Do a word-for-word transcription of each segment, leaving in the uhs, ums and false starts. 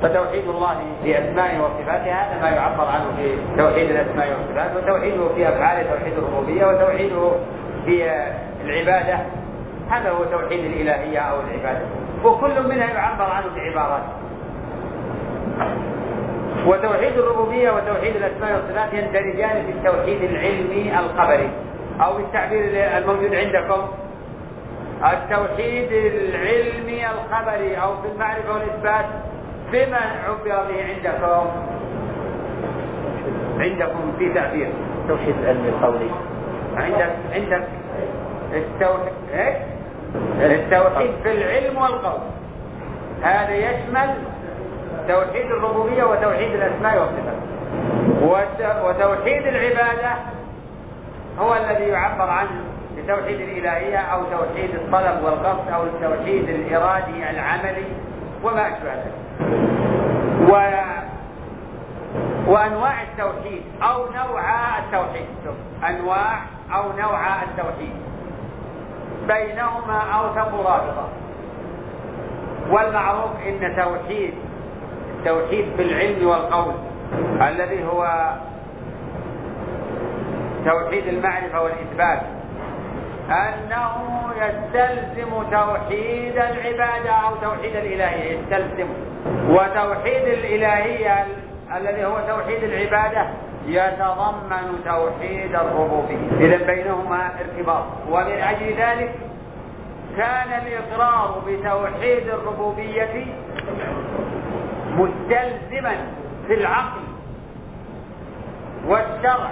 فتوحيد الله في أسمائه وصفاته هذا ما يعبر عنه في توحيد الأسماء والصفات، وتوحيده في أفعاله توحيد الربوبية، وتوحيده في العبادة هذا هو توحيد الإلهية أو العبادة، وكل منها يعبر عنه بعبارات. وتوحيد الربوبية وتوحيد الأسماء والصفات يندرجان في التوحيد العلمي الخبري، أو بالتعبير الموجود عندكم التوحيد العلمي الخبري، أو في المعرفة والإثبات بما عبر به عندكم عندكم في تعبير التوحيد العلمي القولي. عندك عندك التوحيد إيه؟ التوحيد في العلم والقول، هذا يشمل توحيد الربوبية وتوحيد الأسماء والصفات. وتوحيد العبادة هو الذي يعبر عنه بتوحيد الإلهية أو توحيد الطلب والقصد أو التوحيد الإرادي العملي وما أشبه ذلك. و... وأنواع التوحيد أو نوع التوحيد، أنواع أو نوع التوحيد بينهما أوثق رابطة. والمعروف إن توحيد التوحيد في العلم والقول الذي هو توحيد المعرفة والإثبات أنه يستلزم توحيد العبادة أو توحيد الإلهية، يستلزم. وتوحيد الإلهية الذي هو توحيد العبادة يتضمن توحيد الربوبية، إذا بينهما ارتباط. ومن أجل ذلك كان الإقرار بتوحيد الربوبية مستلزما في العقل والشرع،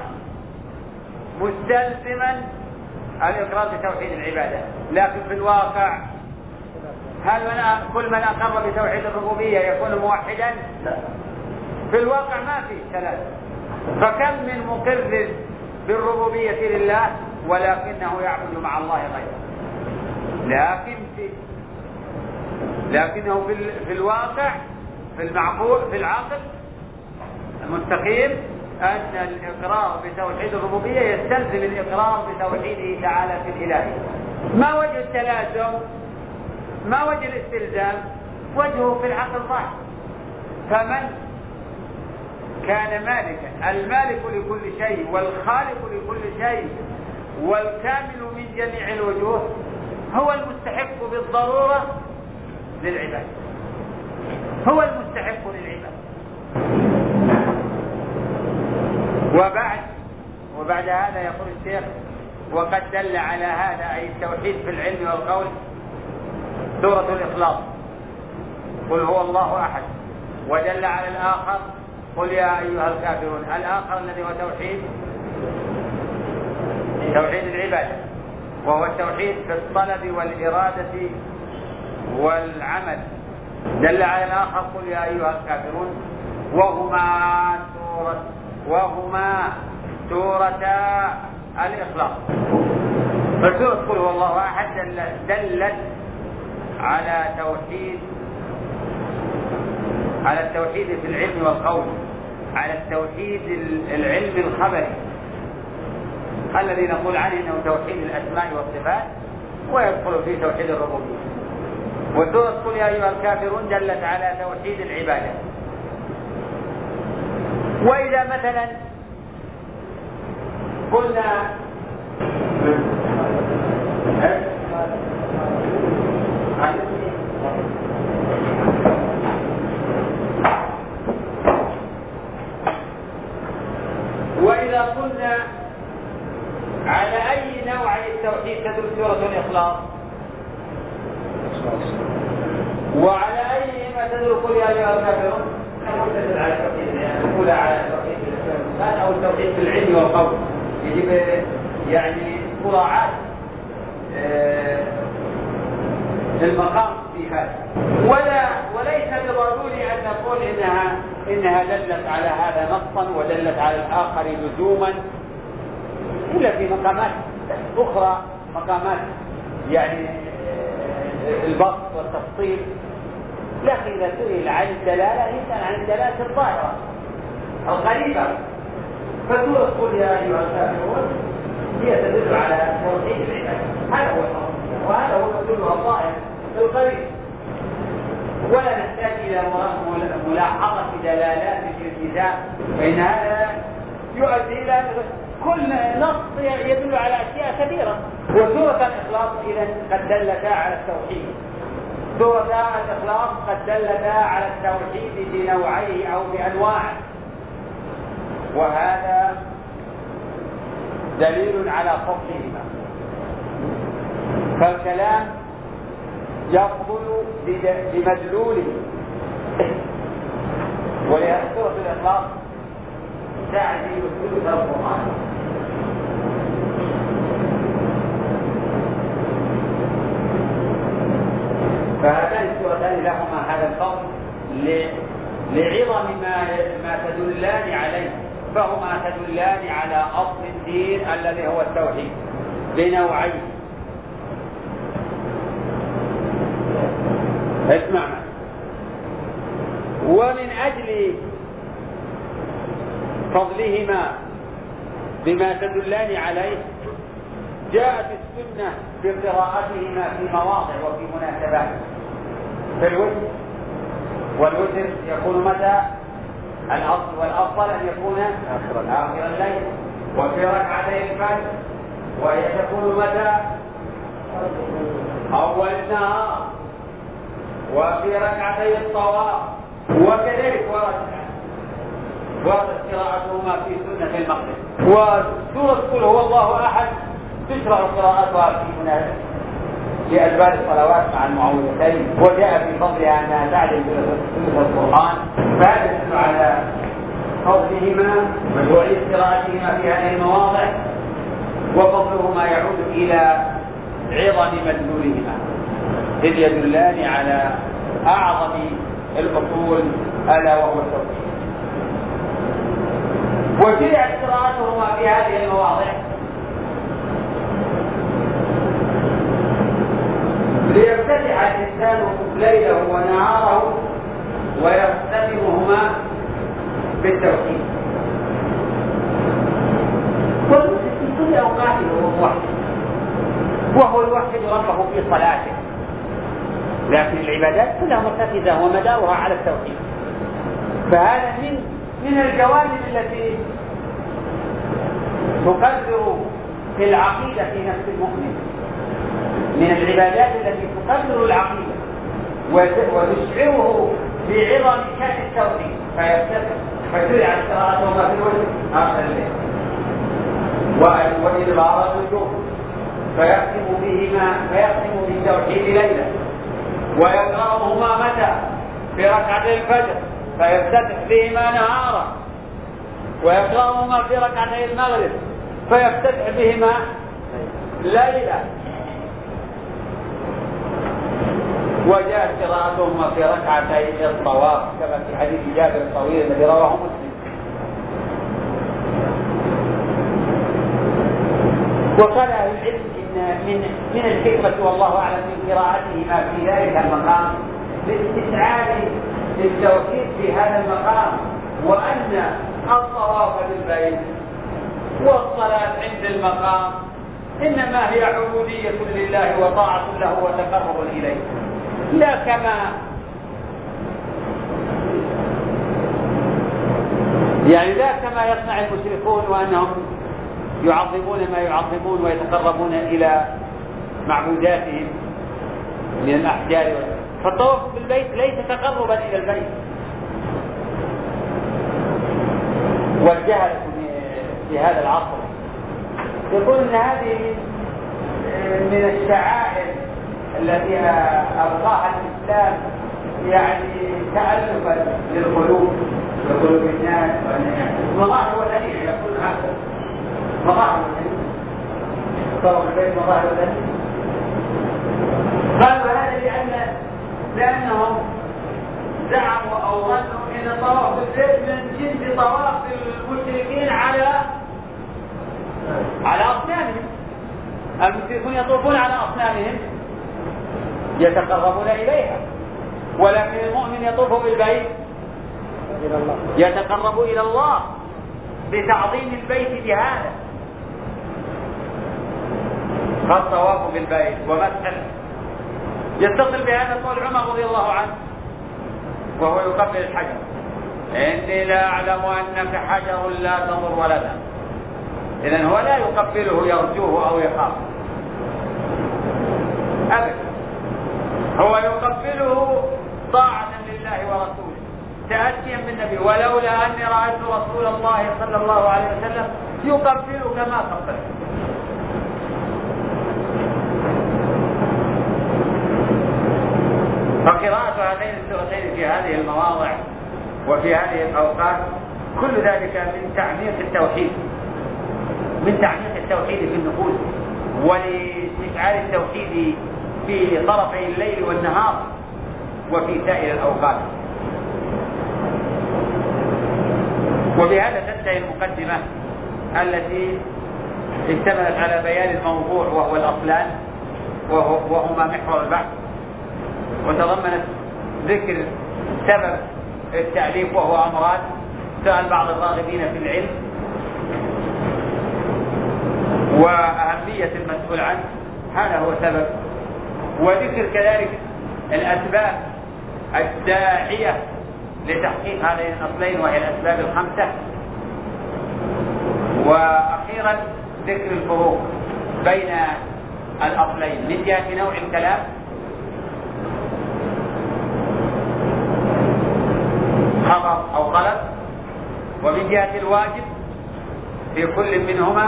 مستلزما الإقرار بتوحيد العبادة. لكن في الواقع هل من كل من أقر بتوحيد الربوبية يكون موحدا؟ لا، في الواقع ما في ثلاثة. فكم من مقر بالربوبية لله ولكنه يعبد مع الله غيره، لكن في لكنه في, في الواقع في المعقول في العقل المستقيم أن الإقرار بتوحيد الربوبية يستلزم الإقرار بتوحيده تعالى في الإلهية. ما وجه التلازم؟ ما وجه الاستلزام؟ وجهه في العقل ظاهر. فمن كان مالكا، المالك لكل شيء والخالق لكل شيء والكامل من جميع الوجوه، هو المستحق بالضرورة للعباد، هو المستحق للعباد. وبعد وبعد هذا يقول الشيخ: وقد دل على هذا أي التوحيد في العلم والقول سورة الإخلاص، قل هو الله أحد. ودل على الآخر: قل يا أيها الكافرون. الآخر الذي هو توحيد توحيد العبادة، وهو التوحيد في الطلب والإرادة والعمل. دل على الآخر: قل يا أيها الكافرون. وهما سورة وهما سورة الإخلاص. فسورة قل هو الله أحد دلت على توحيد على التوحيد في العلم والقول، على التوحيد العلمي الخبري الذي نقول عنه انه توحيد الاسماء والصفات ويدخل فيه توحيد الربوبيه. وسورة قل يا ايها الكافرون دلت على توحيد العباده. واذا مثلا قلنا وإذا قلنا على أي نوع التوحيد تدل سورة الإخلاص، وعلى أي ما تدل قل يا أيها الكافرون، تدل على التوحيد الأولى على التوحيد الإسلام أو التوحيد في العلم والقول. يجب يعني مراعاة المقام في هذا، ولا وليس بضروري أن نقول إنها إنها دلت على هذا نصا ودلت على الآخر لزوما، إلا في مقامات أخرى، مقامات يعني البسط والتفصيل. لكن إذا سئل عن الدلالة يسأل عن الدلالة الظاهرة القريبة. فسورة قل يا أيها الكافرون هي تدل على توحيد العبادة، هذا هو الأمر، وهذا هو تدلها الظاهر القريب. ولا نحتاج إلى ملاحظة دلالات الالتزام، فإن هذا يؤدي إلى كل نص يدل على أشياء كثيرة. وسورة الإخلاص إذن قد دلتا على التوحيد، سورة الإخلاص قد دلتا على التوحيد بنوعيه أو بأنواعه، وهذا دليل على فضلهما. فالكلام يفضل بمدلوله، ولهذا سورة الإخلاص تعدل ثلث القرآن. فهاتان السورتان لهما هذا الفضل لعظم ما ما تدلان عليه، فهما تدلان على أصل الدين الذي هو التوحيد بنوعيه. اسمع معي. ومن أجل فضلهما بما تدلان عليه جاءت السنة بقراءتهما في مواضع وفي مناسبات. في الوتر، والوتر يكون متى؟ الأصل والأفضل أن يكون آخر الليل. وفي ركعتي الفجر، وهي تكون متى؟ أول النهار. وفي ركعتي الطواف، وكذلك وردت قراءتهما في سنة المغرب. وسورة قل هو الله أحد تشرع قراءتها في مناسبة في أدبار الصلوات مع المعوذتين، وجاء في فضلها أنها تعدل ثلث القرآن، فهذا يدل على فضلهما وجوعية قراءتهما في هذه المواضع، وفضلهما يعود إلى عظم مدلولهما، إذ يدلان على أعظم الأصول ألا وهو التوحيد. وشرعت قراءتهما في هذه المواضع ليفتتح الإنسان ليله ونهاره ويختتمهما بالتوحيد. في كل أوقاته هو موحد، وهو يوحد ربه في صلاته، لكن العبادات كلها مرتكزة ومدارها على التوحيد. فهذا من من الجوانب التي تقدر في العقيدة في نفس المؤمن، من العبادات التي تقدر العقيدة وتشعره بعظم شأن التوحيد، فيفتتح فشرعت قراءتهما في الوتر آخر الليل، وإدبار النجوم فيختم بهما فيختم بالتوحيد ليلا، ويقرأهما متى؟ في ركعتي الفجر فيفتتح بهما نهارا، ويقرأهما في ركعتي المغرب فيفتتح بهما ليلا. وجاءت قراءتهما في ركعتي الطواف كما في حديث جابر الطويل الذي رواه مسلم. وقال اهل العلم ان من من الحكمه والله اعلم من قراءتهما في ذلك المقام لاستشعار التوحيد في هذا المقام، وان الطواف بالبيت والصلاه عند المقام انما هي عبوديه لله وطاعه له وتقرب اليه، لا كما يعني لا كما يصنع المشركون وانهم يعظمون ما يعظمون ويتقربون الى معبوداتهم من الاحجار. فالطواف بالبيت ليس تقربا الى البيت. والجهل في هذا العصر يقول ان هذه من الشعائر التي أبقاها الإسلام يعني تألفا للقلوب لقلوب الناس، مظاهر وثنية يقول هذا مظاهر وثنية، طواف البيت مظاهر وثنية. قالوا هذا لأن لأنهم زعموا أو ظنوا أن طواف البيت من جنس طواف المشركين على على أصنامهم. المشركون يطوفون على أصنامهم يتقربون إليها، ولكن المؤمن يطوف بالبيت يتقرب إلى الله بتعظيم البيت بهذا. فالطواف بالبيت ومسح يتصل بهذا قول عمر رضي الله عنه وهو يقبل الحجر: إني لا أعلم أنك حجر لا تضر ولا تنفع. إذن هو لا يقبله يرجوه أو يخاف أبدا، هو يقبله طاعة لله ورسوله، تأتيا بالنبي: ولولا أني رأيت رسول الله صلى الله عليه وسلم يقبلك ما قبلك. فقراءة هاتين السورتين في هذه المواضع وفي هذه الأوقات كل ذلك من تعميق التوحيد، من تعميق التوحيد في النفوس، ولاستشعار التوحيد في طرفي الليل والنهار وفي سائر الأوقات. وبهذا تنتهي المقدمة التي اشتملت على بيان الموضوع وهو الأصلان وهما محور البحث، وتضمنت ذكر سبب التأليف وهو أمران: سؤال بعض الراغبين في العلم، وأهمية المسؤول عنه، هذا هو سبب، وذكر كذلك الأسباب الداعية لتحقيق هذين الأصلين وهي الأسباب الخمسة، وأخيرا ذكر الفروق بين الأصلين من جهة نوع الكلام خبر أو غلط، ومن جهة الواجب في كل منهما.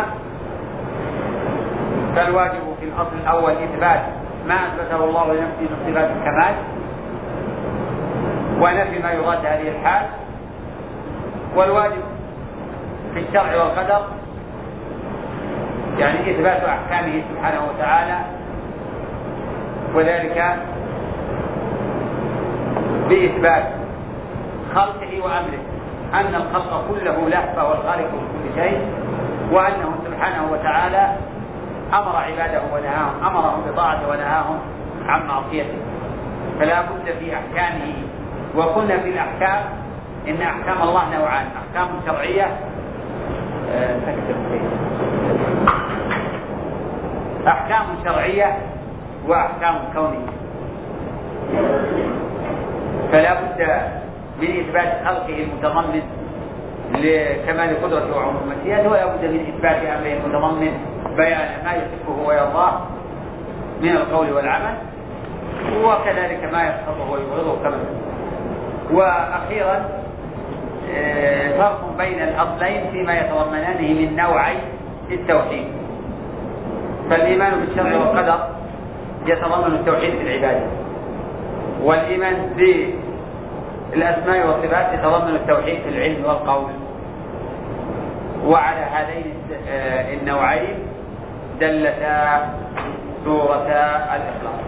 فالواجب في الأصل الأول إثبات ما أثبته الله لنفسه من صفات الكمال، ونفي ما يراد هذه الحال. والواجب في الشرع والقدر يعني إثبات أحكامه سبحانه وتعالى، وذلك بإثبات خلقه وأمره، أن الخلق كله له فهو الخالق لكل شيء، وأنه سبحانه وتعالى أمر عباده ونهاهم، أمرهم بطاعته ونهاهم عن معصيته. فلا بد في أحكامه. وقلنا في الأحكام إن أحكام الله نوعان: أحكام شرعية أحكام شرعية وأحكام كونية. فلا بد من إثبات خلقه المتضمن لكمال قدرته وعموم مشيئته، ولا بد من إثبات أمره المتضمن بيان ما يحبه ويرضاه من القول والعمل، وكذلك ما يسخطه ويبغضه كما. وأخيرا فرق بين الأصلين فيما يتضمنانه من نوعي التوحيد. فالإيمان بالشرع والقدر يتضمن التوحيد في العبادة، والإيمان بالأسماء والصفات يتضمن التوحيد في العلم والقول. وعلى هذين النوعين دلتا سورة الإخلاص.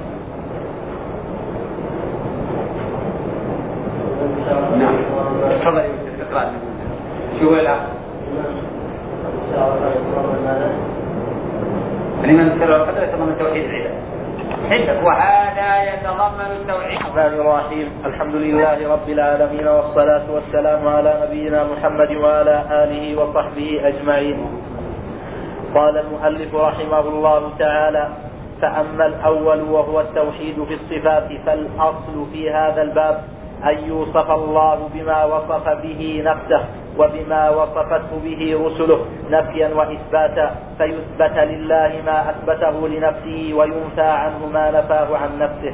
نعم، تفضل يوسف اقرأ. شو هو الآخر؟ الإيمان بالشرع والقدر يتضمن توحيد العبادة. حدك وهذا يتضمن التوحيد. الرحمن الرحيم. الحمد لله رب العالمين، والصلاة والسلام على نبينا محمد وعلى آله وصحبه أجمعين. قال المؤلف رحمه الله تعالى: فأما الأول وهو التوحيد في الصفات، فالأصل في هذا الباب أن يوصف الله بما وصف به نفسه وبما وصفته به رسله نفيا وإثباتا، فيثبت لله ما أثبته لنفسه وينفى عنه ما نفاه عن نفسه.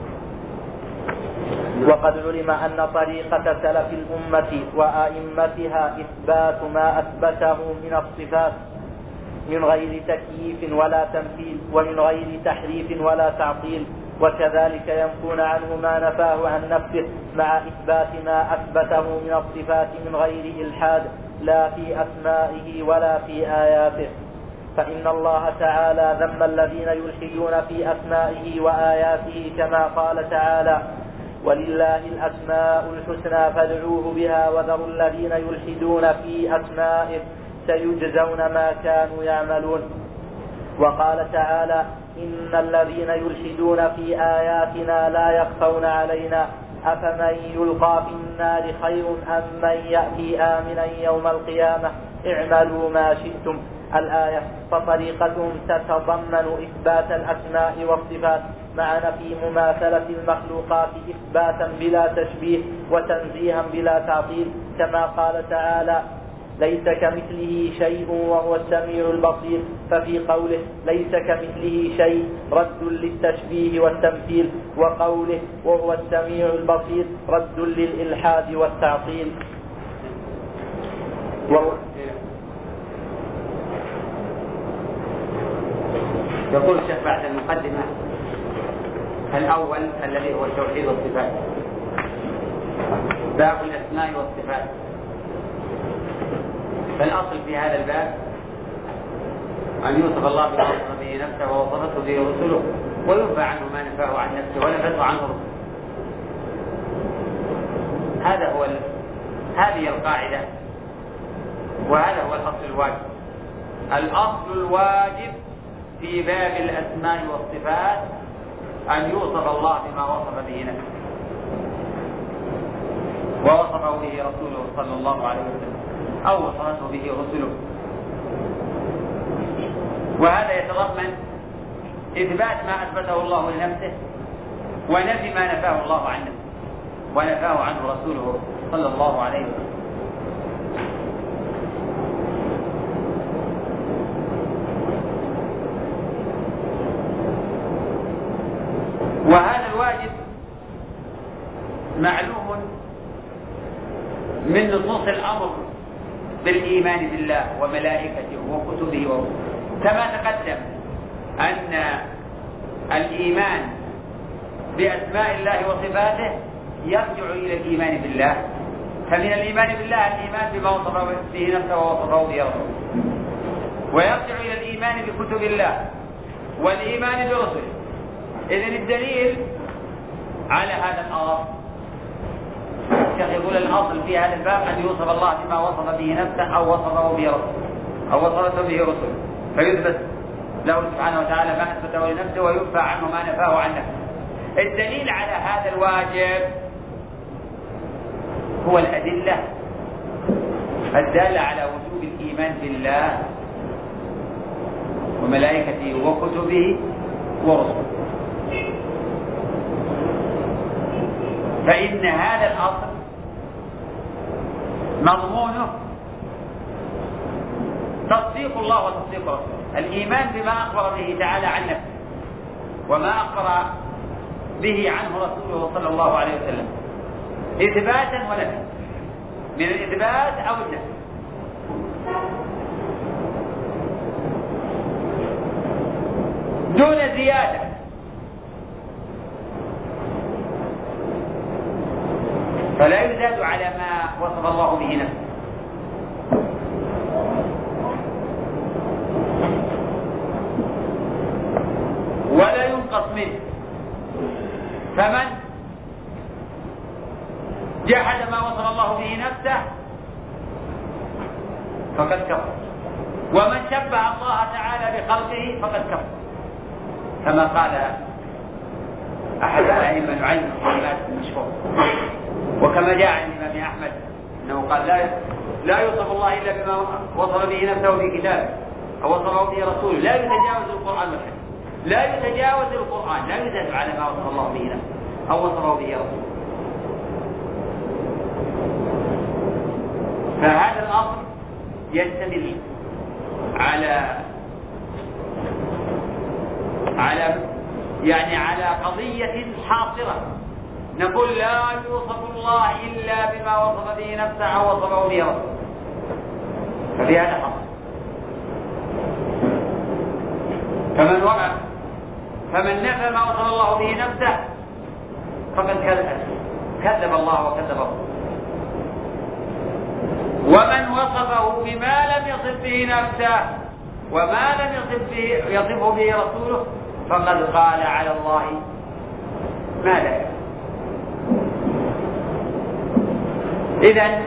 وقد علم أن طريقة سلف الأمة وأئمتها إثبات ما أثبته من الصفات من غير تكييف ولا تمثيل، ومن غير تحريف ولا تعطيل، وكذلك ينفون عنه ما نفاه عن نفسه مع إثبات ما أثبته من الصفات من غير إلحاد، لا في أسمائه ولا في آياته. فإن الله تعالى ذم الذين يلحدون في أسمائه وآياته، كما قال تعالى: ولله الأسماء الحسنى فادعوه بها وذروا الذين يلحدون في أسمائه سيجزون ما كانوا يعملون. وقال تعالى: إن الذين يلحدون في آياتنا لا يخفون علينا أفمن يلقى في النار خير أم من يأتي آمنا يوم القيامة اعملوا ما شئتم. الآية. فطريقتهم تتضمن إثبات الأسماء والصفات مع نفي مماثلة المخلوقات إثباتا بلا تشبيه وتنزيها بلا تعطيل، كما قال تعالى ليس كمثله شيء وهو السميع البصير، ففي قوله ليس كمثله شيء رد للتشبيه والتمثيل، وقوله وهو السميع البصير رد للإلحاد والتعطيل. يقول الشيخ بعد المقدمة الأول الذي هو توحيد الصفات، باب الأسماء والصفات. فالأصل في هذا الباب أن يوصف الله بما وصف به نفسه ووصفته به رسله، وينفى عنه ما نفاه عن نفسه ونفته عنه رسله. هذا هو ال... هذه القاعدة، وهذا هو الأصل الواجب. الأصل الواجب في باب الأسماء والصفات أن يوصف الله بما وصف به نفسه ووصفه به رسوله صلى الله عليه وسلم أو وصفته به رسله. وهذا يتضمن إثبات ما أثبته الله لنفسه ونفي ما نفاه الله عن نفسه ونفاه عنه رسوله صلى الله عليه وسلم. وهذا الواجب معلوم من نصوص الأمر بالإيمان بالله وملائكته وكتبه ورسله، كما تقدم أن الإيمان بأسماء الله وصفاته يرجع إلى الإيمان بالله، فمن الإيمان بالله الإيمان بما وصف به نفسه ووصفه به رسوله، ويرجع إلى الإيمان بكتب الله والإيمان برسله. إذن الدليل على هذا الأمر يقول الأصل في هذا الباب أن يوصف الله بما وصف به نفسه أو وصفه به رسوله أو وصفته به رسوله، فيثبت له سبحانه وتعالى ما أثبته لنفسه وينفى عنه ما نفاه عن نفسه. الدليل على هذا الواجب هو الأدلة الدالة على وجوب الإيمان بالله وملائكته وكتبه ورسله. فإن هذا الأصل مضمونه تصديق الله وتصديق رسوله، الإيمان بما أخبر به تعالى عن نفسه وما أخبر به عنه رسوله صلى الله عليه وسلم إثباتا ونفيا، من الإثبات أو النفي. دون زيادة، فلا يزاد على ما وصف الله به نفسه، ولا ينقص منه. فمن جحد ما وصف الله به نفسه فقد كفر، ومن شبه الله تعالى بخلقه فقد كفر، كما قال أحد الأئمة نعيم بن حماد المشهور، وكما جاء عن الإمام أحمد أنه قال لا لا يوصف الله إلا بما وصف به نفسه في كتابه أو وصفه به رسوله، لا يتجاوز القرآن والحديث، لا يتجاوز القرآن، لا يزاد على ما وصف الله به نفسه أو وصفه به رسوله. فهذا الأمر يستدل على على يعني على قضية حاصرة، نقول لا يوصف الله إلا بما وصف به نفسه أو وصفه به رسوله، ففي هذا حصر. فمن وقع فمن نفى ما وصف الله به نفسه فقد كذب كذب الله وكذب رسوله، ومن وصفه بما لم يصف به نفسه وما لم يصف به يصفه به رسوله فقد قال على الله ما لا يعلم. إذن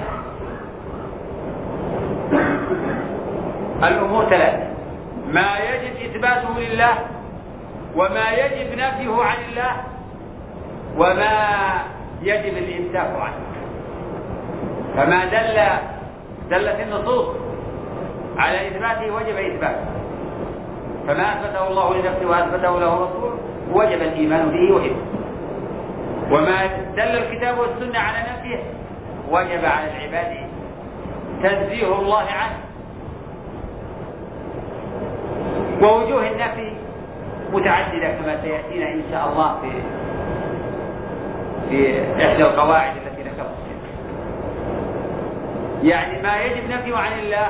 الأمور ثلاثة: ما يجب إثباته لله، وما يجب نفيه عن الله، وما يجب الإمساك عنه. فما دل دلت النصوص على إثباته وجب إثباته، فما أثبته الله لنفسه وأثبته له رسوله وجب الإيمان به وإثباته، وما دل الكتاب والسنة على نفيه وجب على العباد تنزيه الله عنه. ووجوه النفي متعددة كما سيأتينا إن شاء الله في في إحدى القواعد التي ذكرت. يعني ما يجب نفيه عن الله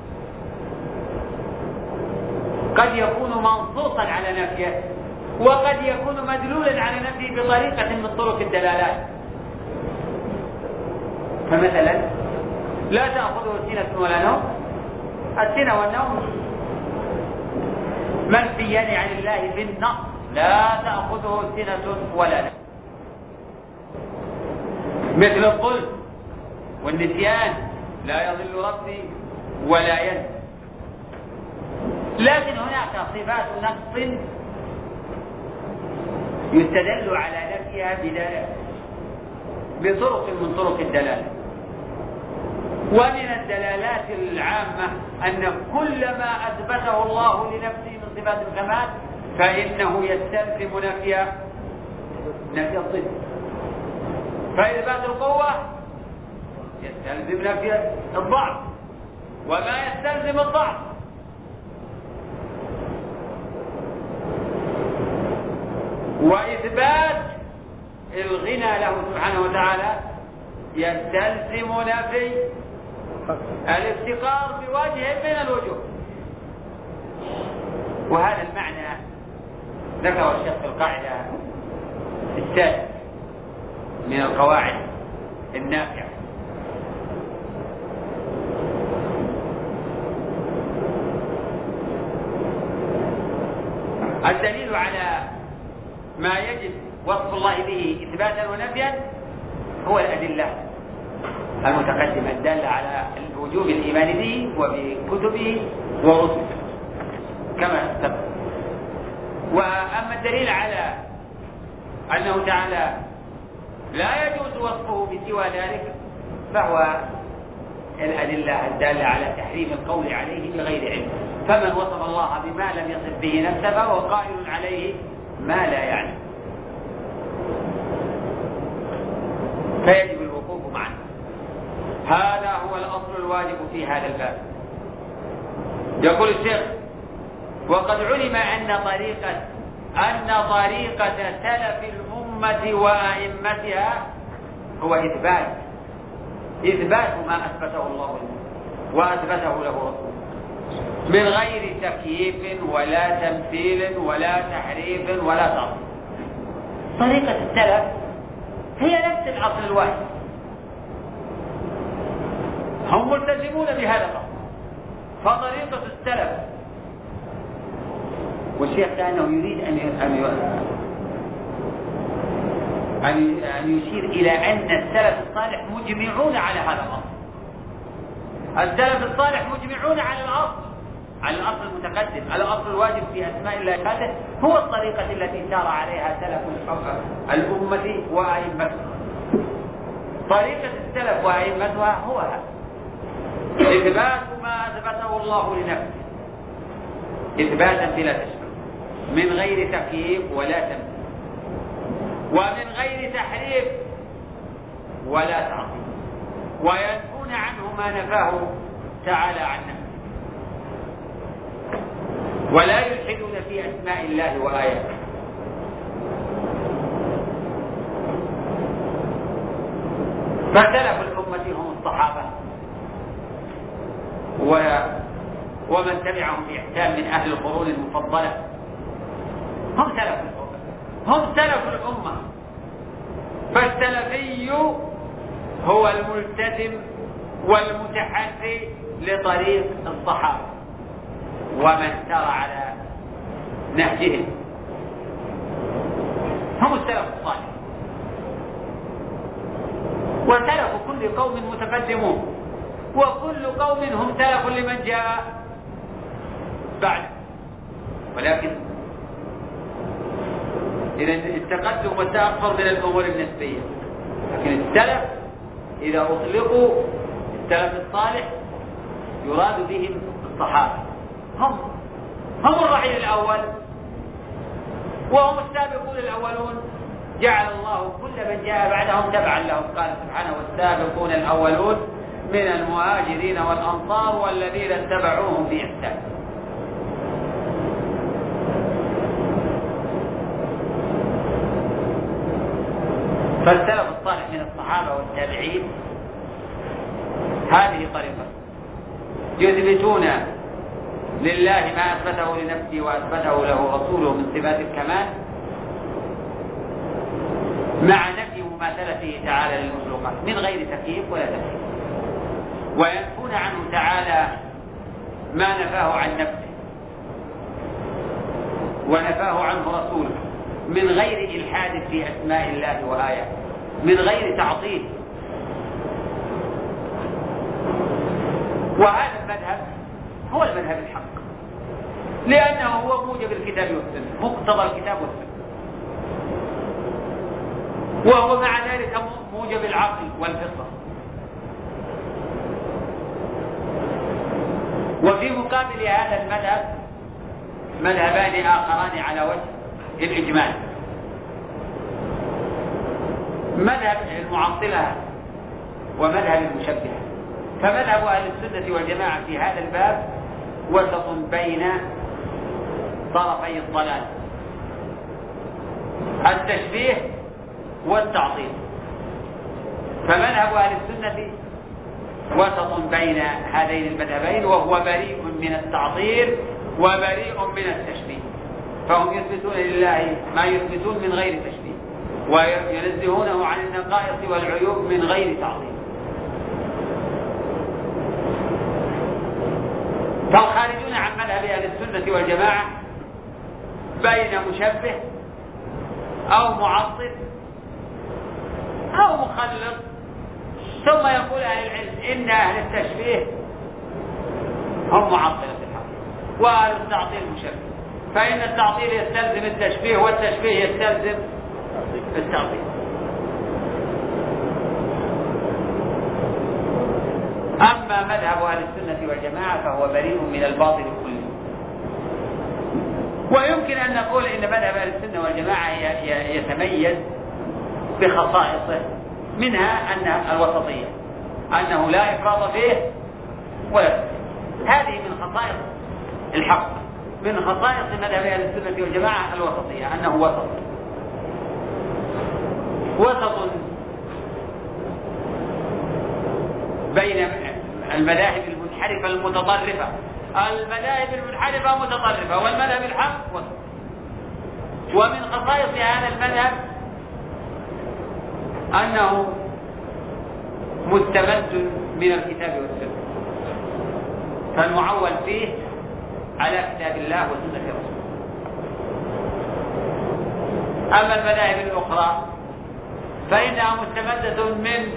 قد يكون منصوصا على نفيه، وقد يكون مدلولا على نفيه بطريقة من طرق الدلالات. فمثلا لا تأخذه سنة ولا نوم، السنة والنوم منفيان عن الله بالنص، لا تأخذه سنة ولا نوم، مثل الظلم والنسيان، لا يضل ربي ولا ينسى. لكن هناك صفات نقص يستدل على نفيها بطرق من طرق الدلالة. ومن الدلالات العامة أن كل ما أثبته الله لنفسه من صفات الكمال فإنه يستلزم نفي نفي الضد. فإثبات القوة يستلزم نفي الضعف، وما يستلزم الضعف وإثبات الغنى له سبحانه وتعالى يستلزم نفي الافتقار بوجه من الوجوه. وهذا المعنى ذكر الشيخ في القاعدة الثالثة من القواعد النافعة. الدليل على ما يجب وصف الله به إثباتا ونفيا هو الأدلة المتقدمة الدالة على وجوب الإيمان به وبكتبه ورسله كما سبق. وأما الدليل على أنه تعالى لا يجوز وصفه بسوى ذلك فهو الأدلة الدالة على تحريم القول عليه بغير علم. فمن وصف الله بما لم يصف به نفسه فهو قائل عليه ما لا يعني، فيجب الوقوف معه. هذا هو الأصل الواجب في هذا الباب. يقول الشيخ: وقد علم أن طريقة أن طريقة سلف الأمة وأئمتها هو إثبات إثبات ما أثبته الله له وأثبته له رسوله من غير تكييف ولا تمثيل ولا تحريف ولا تعطيل. طريقة السلف هي نفس الأصل الواحد، هم ملتزمون بهذا الأصل، فطريقة السلف. والشيخ كأنه يريد أن أن أن يشير إلى أن السلف الصالح مجمعون على هذا الأصل. السلف الصالح مجمعون على الأصل على الأصل المتقدم، على الأصل الواجب في أسماء الله تعالى، هو الطريقة التي سار عليها سلف الأمة وأئمتها. طريقة السلف وأئمتها هو إثبات ما أثبته الله لنفسه إثباتا بلا تشبيه، من غير تكييف ولا تمثيل، ومن غير تحريف ولا تعطيل، وينفون عنه ما نفاه تعالى عن نفسه، ولا يلحدون في أسماء الله وآياته. فسلف الأمة هم الصحابة ومن تبعهم بإحسان من أهل القرون المفضلة، هم سلف الأمة هم سلف الأمة. فالسلفي هو الملتزم والمتحري لطريق الصحابة ومن سار على نهجهم، هم السلف الصالح. وسلف كل قوم متقدمون، وكل قوم هم سلف لمن جاء بعد. ولكن إذا التقدم والتأخر من الأمور النسبية، لكن السلف إذا أطلقوا السلف الصالح يراد بهم الصحابة، هم هم الرعيل الأول وهم السابقون الأولون، جعل الله كل من جاء بعدهم تبعا لهم. قال سبحانه: والسابقون الأولون من المهاجرين والأنصار والذين اتبعوهم بإحسان. فالسلف الصالح من الصحابة والتابعين هذه طريقة يثبتون لله ما أثبته لنفسه وأثبته له رسوله من صفات الكمال، مع نفي مماثلته تعالى للمخلوقات من غير تكييف ولا تمثيل، وينفون عنه تعالى ما نفاه عن نفسه ونفاه عنه رسوله من غير إلحاد في أسماء الله وآياته، من غير تعطيل. وهذا المذهب هو المذهب الحق، لأنه هو موجب الكتاب والسنة، مقتضى الكتاب والسنة، وهو مع ذلك موجب العقل والفطرة. وفي مقابل هذا المذهب مذهبان آخران على وجه الإجمال: مذهب المعطلة ومذهب المشبهة. فمذهب أهل السنة والجماعة في هذا الباب وسط بين طرفي الضلال، التشبيه والتعطيل. فمذهب أهل السنة وسط بين هذين المذهبين، وهو بريء من التعطيل وبريء من التشبيه، فهم يثبتون لله ما يثبتون من غير تشبيه، وينزهونه عن النقائص والعيوب من غير تعطيل. فالخارجون عن مذهب أهل السنة والجماعة بين مشبه أو معطل أو مخلط. ثم يقول أهل العلم إن أهل التشبيه هم معطلة الحق، وأهل التعطيل مشبه، فإن التعطيل يستلزم التشبيه والتشبيه يستلزم التعطيل. أما مذهب أهل السنة والجماعة فهو بريء من الباطل كله. ويمكن أن نقول إن مذهب أهل السنة والجماعة يتميز بخصائصه، منها أن الوسطية، أنه لا إفراط فيه ولا تفريط. هذه من خصائص الحق، من خصائص مذهب أهل السنة والجماعة الوسطية، أنه وسط وسط بين المذاهب المنحرفة المتطرفة. المذاهب المنحرفة متطرفة والمذهب الحق وسط. ومن خصائص هذا المذهب أنه مستمد من الكتاب والسنة، فالمعول فيه على كتاب الله وسنة رسوله. أما المذاهب الأخرى فإنها مستمدة من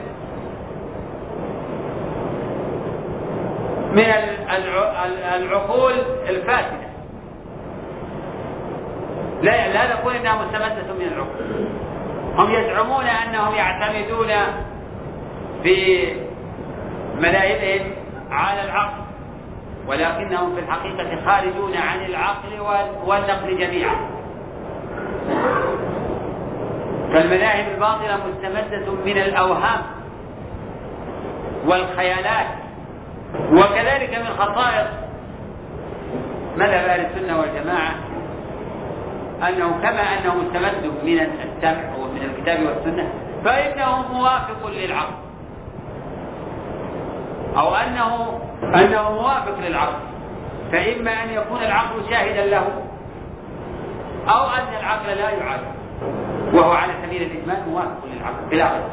من العقول الفاسدة. لا لا نقول إنها مستمدة من العقول. هم يزعمون أنهم يعتمدون في مذاهبهم على العقل، ولكنهم في الحقيقة خارجون عن العقل والنقل جميعا. فالمذاهب الباطلة مستمدة من الأوهام والخيالات. وكذلك من خصائص مذهب أهل السنة والجماعة أنه كما أنه مستمد من السمع ومن الكتاب والسنة، فإنه موافق للعقل، أو أنه أنه موافق للعقل. فإما أن يكون العقل شاهدا له، أو أن العقل لا يعارض، وهو على سبيل الإجمال موافق للعقل بلا غير.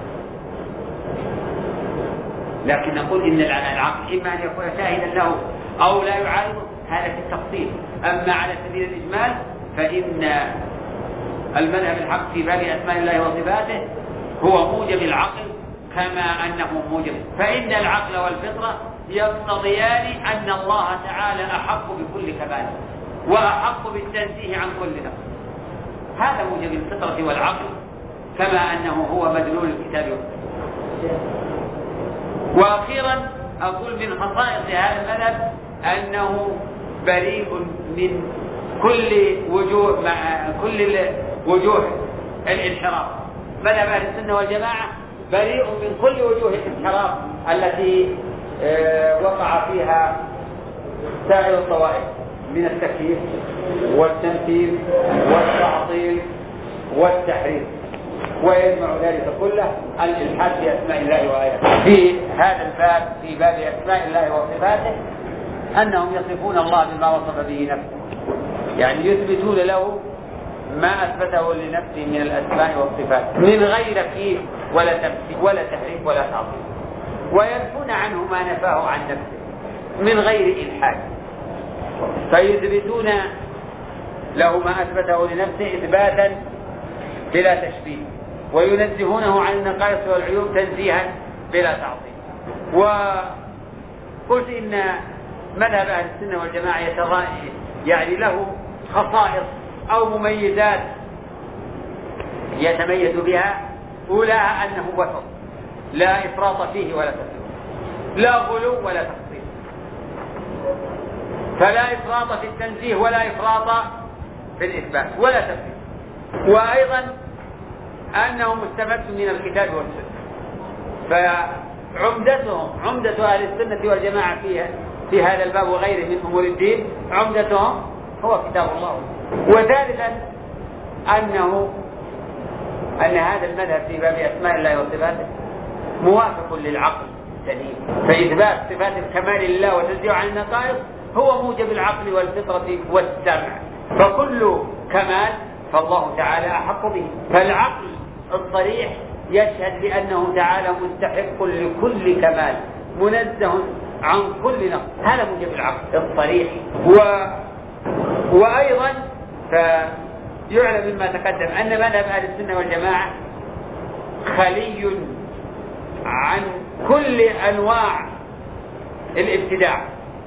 لكن نقول إن العقل إما أن يكون شاهدا له أو لا يعارض، هذا في التفصيل. أما على سبيل الإجمال فإن المذهب الحق في باب أسماء الله وصفاته هو موجب العقل كما أنه موجب، فإن العقل والفطرة يقتضيان أن الله تعالى أحق بكل كمال وأحق بالتنزيه عن كل نقص. هذا موجب الفطرة والعقل كما أنه هو مدلول الكتاب والسنة. وأخيرا أقول من خصائص هذا المذهب أنه بريء من كل وجوه مع كل وجوه الانحراف. مذهب أهل السنة والجماعة بريء من كل وجوه الانحراف التي وقع فيها سائر الطوائف من التكييف والتمثيل والتعطيل والتحريف، ويجمع ذلك كله الإلحاد في أسماء الله وآياته. في هذا الباب في باب أسماء الله وصفاته أنهم يصفون الله بما وصف به نفسه، يعني يثبتون له ما أثبته لنفسه من الأسماء والصفات من غير تكييف ولا تمثيل ولا تحريف ولا تعطيل، وينفون عنه ما نفاه عن نفسه من غير إلحاد، فيثبتون له ما أثبته لنفسه إثباتا بلا تشبيه، وينزهونه عن النقائص والعيوب تنزيها بلا تعطيل. وقلت إن مذهب أهل السنة والجماعة يتضاءل يعني له خصائص أو مميزات يتميز بها، أولاها أنه وسط لا إفراط فيه ولا تفريط، لا غلو ولا تقصير، فلا إفراط في التنزيه ولا إفراط في الإثبات ولا تفريط. وأيضا أنه مستمد من الكتاب والسنة، فعمدتهم عمدة أهل السنة والجماعة فيها في هذا الباب وغيره من أمور الدين عمدتهم هو كتاب الله. وثالثا أنه أن هذا المذهب في باب أسماء الله وصفاته موافق للعقل السليم، فإثبات صفات الكمال لله وتنزيه عن النقائص هو موجب العقل والفطرة والسمع، فكل كمال فالله تعالى أحق به، فالعقل الصريح يشهد بأنه تعالى مستحق لكل كمال منزه عن كل نقص، هذا موجب العقل الصريح. و... وأيضا فيعلم مما تقدم أن مذهب أهل السنة والجماعة خلي عن كل أنواع الابتداع،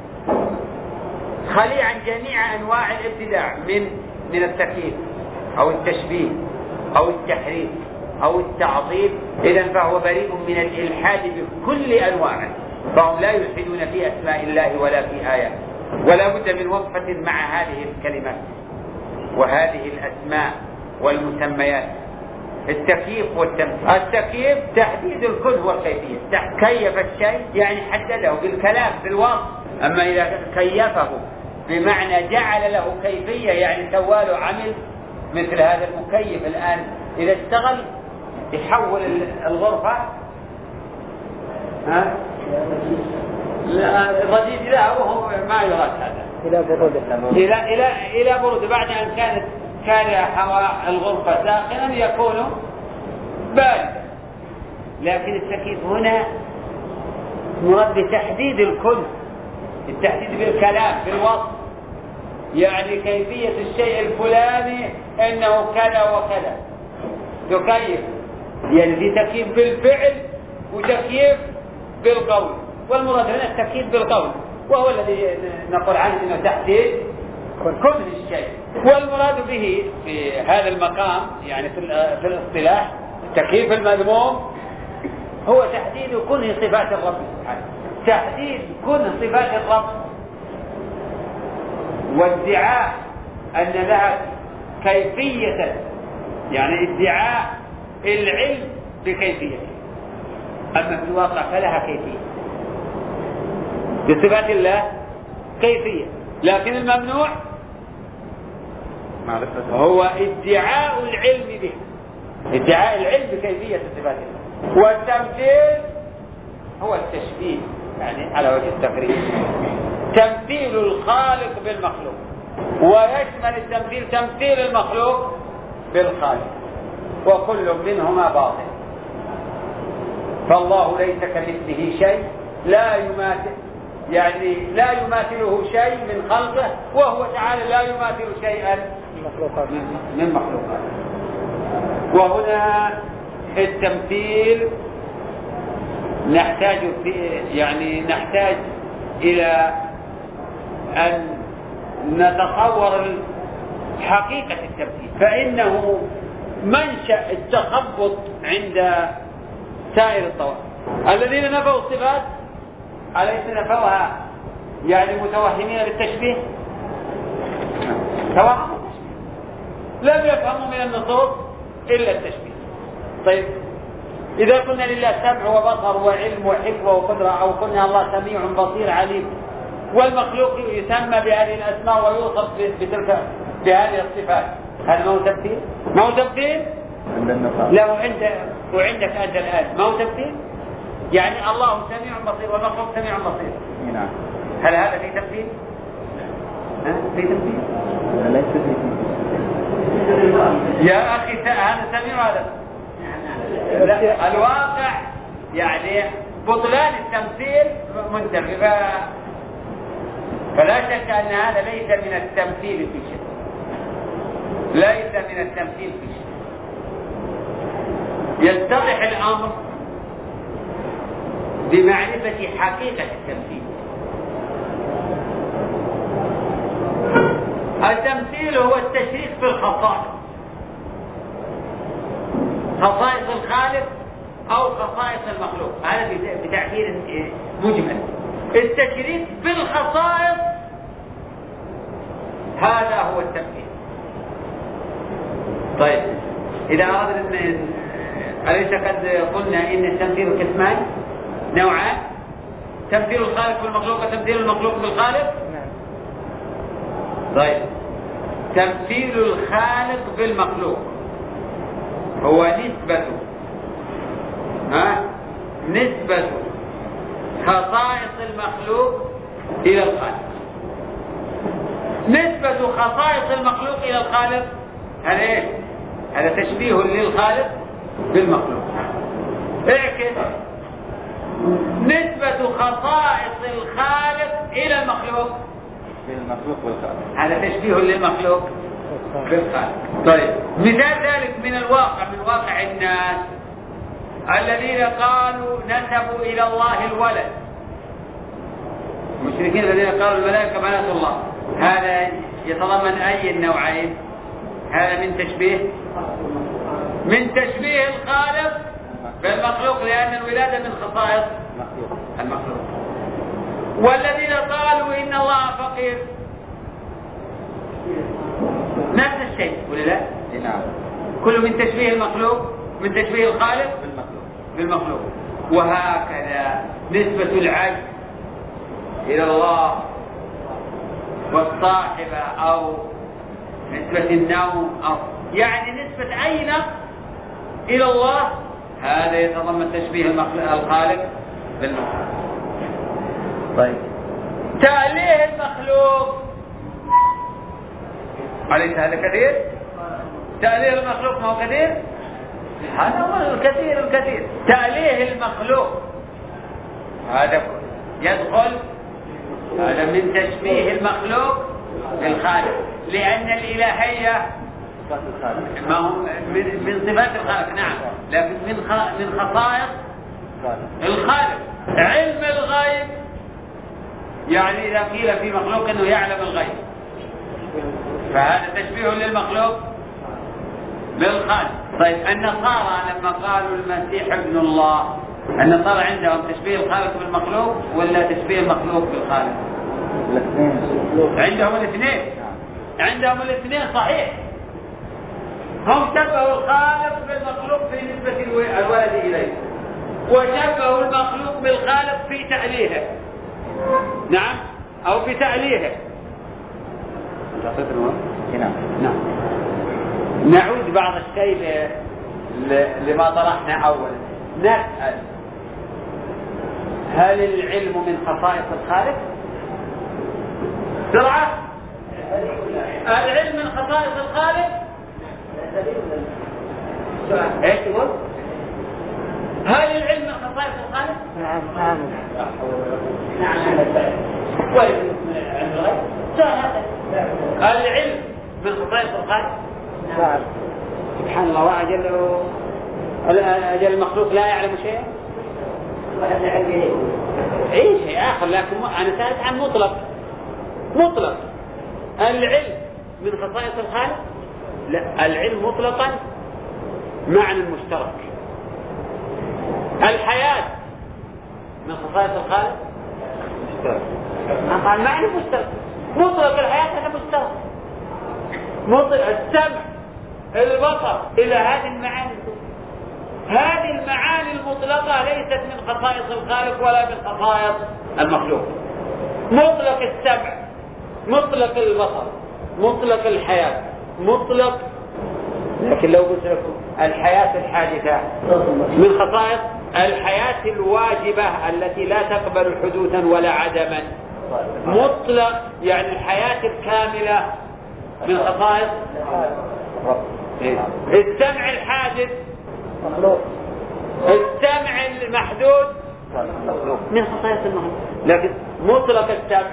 خلي عن جميع أنواع الابتداع من من التكييف أو التشبيه أو التحريف أو التعطيل. إذن فهو بريء من الإلحاد بكل أنواعه، فهم لا يلحدون في أسماء الله ولا في آياته، ولا بد من وقفة مع هذه الكلمات وهذه الأسماء والمسميات. التكييف والتمثيل، التكييف تحديد الكل والكيفية، كيف الشيء يعني حدده بالكلام بالوصف، أما إذا كيفه بمعنى جعل له كيفية يعني سواله عمل، مثل هذا المكيف الآن إذا اشتغل يحول الغرفة ها الرذيذ لا وهو ما يراد هذا إلى برودة إلى إلى إلى برودة بعد أن كانت كان هواء الغرفة ساخنا يكون باردا، لكن التكييف هنا مراد بتحديد الكل، التحديد بالكلام بالوصف، يعني كيفية الشيء الفلاني إنه كذا وكذا يكيف، يعني في تكييف بالفعل وتكييف بالقول، والمراد هنا التكييف بالقول وهو الذي نقول عنه انه تحديد كل الشيء. والمراد به في هذا المقام يعني في الاصطلاح التكييف المذموم هو تحديد كل صفات الرب سبحانه، تحديد كل صفات الرب وادعاء أن لها كيفية، يعني ادعاء العلم بكيفيته، أما في الواقع فلها كيفية. بصفات الله كيفية، لكن الممنوع هو ادعاء العلم به، ادعاء العلم بكيفية صفات الله. والتمثيل هو التشبيه يعني على وجه التقريب، تمثيل الخالق بالمخلوق، ويشمل التمثيل تمثيل المخلوق بالخالق، وكل منهما باطل، فالله ليس كمثله شيء، لا يماثل يعني لا يماثله شيء من خلقه، وهو تعالى لا يماثل شيئا من مخلوقاته. وهنا التمثيل نحتاج في يعني نحتاج إلى أن نتصور حقيقة التمثيل، فإنه منشأ التخبط عند سائر الطوائف. الذين نفوا الصفات أليس نفوها يعني متوهمين بالتشبيه؟ توهموا التشبيه، لم يفهموا من النصوص إلا التشبيه. طيب إذا قلنا لله سمع وبصر وعلم وحكمة وقدرة، أو قلنا الله سميع بصير عليم، والمخلوق يسمى بهذه الأسماء ويوصف بتلك بهذه الصفات، هل ما هو تمثيل؟ ما هو تمثيل؟ لو عند وعندك أنت الآن ما هو تمثيل؟ يعني الله سميع بصير والمخلوق سميع بصير. نعم. هل هذا في تمثيل؟ ها؟ في تمثيل؟ ليس في تمثيل. يا أخي هذا سميع هذا. لا، الواقع يعني بطلان التمثيل منتفي، فلا شك أن هذا ليس من التمثيل في شيء، ليس من التمثيل في شيء. يتضح الأمر بمعرفة حقيقة التمثيل. التمثيل هو التشريك في الخصائص، خصائص الخالق أو خصائص المخلوق، هذا بتعبير مجمل. التشريك في الخصائص هذا هو التمثيل. طيب إذا أردنا، أليس قد قلنا إن التمثيل قسمان نوعان، تمثيل الخالق بالمخلوق وتمثيل المخلوق بالخالق؟ طيب تمثيل الخالق بالمخلوق هو نسبة ها نسبة خصائص المخلوق إلى الخالق. نسبة خصائص المخلوق إلى الخالق هذا إيه؟ هذا تشبيه للخالق بالمخلوق. اعكس نسبة خصائص الخالق إلى المخلوق بالمخلوق والخالق، هذا تشبيه للمخلوق بالخالق. طيب مثال ذلك من الواقع، من واقع الناس الذين قالوا نسبوا إلى الله الولد، المشركين الذين قالوا الملائكة بنات الله، هذا يتضمن أي النوعين؟ هذا من تشبيه من تشبيه الخالق بالمخلوق، لأن الولادة من خصائص المخلوق. والذين قالوا إن الله فقير نفس الشيء ولا لا؟ نعم. كله من تشبيه المخلوق، من تشبيه الخالق بالمخلوق بالمخلوق. وهكذا نسبة العجز إلى الله والصاحبة، أو نسبة النوم، أو يعني نسبة أي نقص إلى الله، هذا يتضمن تشبيه الخالق بالمخلوق. طيب تأليه المخلوق أليس هذا كثير؟ تأليه المخلوق ما هو كثير؟ هذا هو الكثير الكثير. تأليه المخلوق هذا يدخل، هذا من تشبيه المخلوق بالخالق، لأن الإلهية ما هو من, من صفات الخالق، نعم، لكن من من خصائص الخالق. علم الغيب يعني إذا قيل في مخلوق أنه يعلم الغيب، فهذا تشبيه للمخلوق بالخالق. طيب النصارى لما قالوا المسيح ابن الله، النصارى عندهم تشبيه الخالق بالمخلوق ولا تشبيه المخلوق بالخالق؟ عندهم الاثنين، عندهم الاثنين صحيح. هم شبهوا الخالق بالمخلوق في نسبة الولد إليه، وشبهوا المخلوق بالخالق في تأليهه، نعم، أو في تأليهه. نعم. نعم. نعود بعض الشيء لما طرحنا أولا، نسأل هل العلم من خصائص الخالق؟ بسرعة، العلم من خصائص الخالق؟ ايش تقول؟ هل العلم من خصائص الخالق؟ نعم نعم نعم. وين علم الغيب؟ العلم من خصائص الخالق؟ نعم. سبحان الله وأجل أجل المخلوق لا يعلم شيئا؟ أي شيء آخر، لكن أنا سألت عن مطلق مطلق العلم من خصائص الخالق. لا، العلم مطلقا معنى مشترك. الحياة من خصائص الخالق مشترك، المعنى مشترك. مطلق الحياة هذا مشترك. مطلق السمع، البصر، إلى هذه المعاني. هذه المعاني المطلقة ليست من خصائص الخالق ولا من خصائص المخلوق. مطلق السمع، مطلق البصر، مطلق الحياة، مطلق. لكن لو قلت لكم الحياة الحادثة من خصائص الحياة الواجبة التي لا تقبل حدوثا ولا عدما، مطلق يعني الحياة الكاملة من خصائص السمع الحادث، السمع المحدود من خصائص المخلوق. لكن مطلق السمع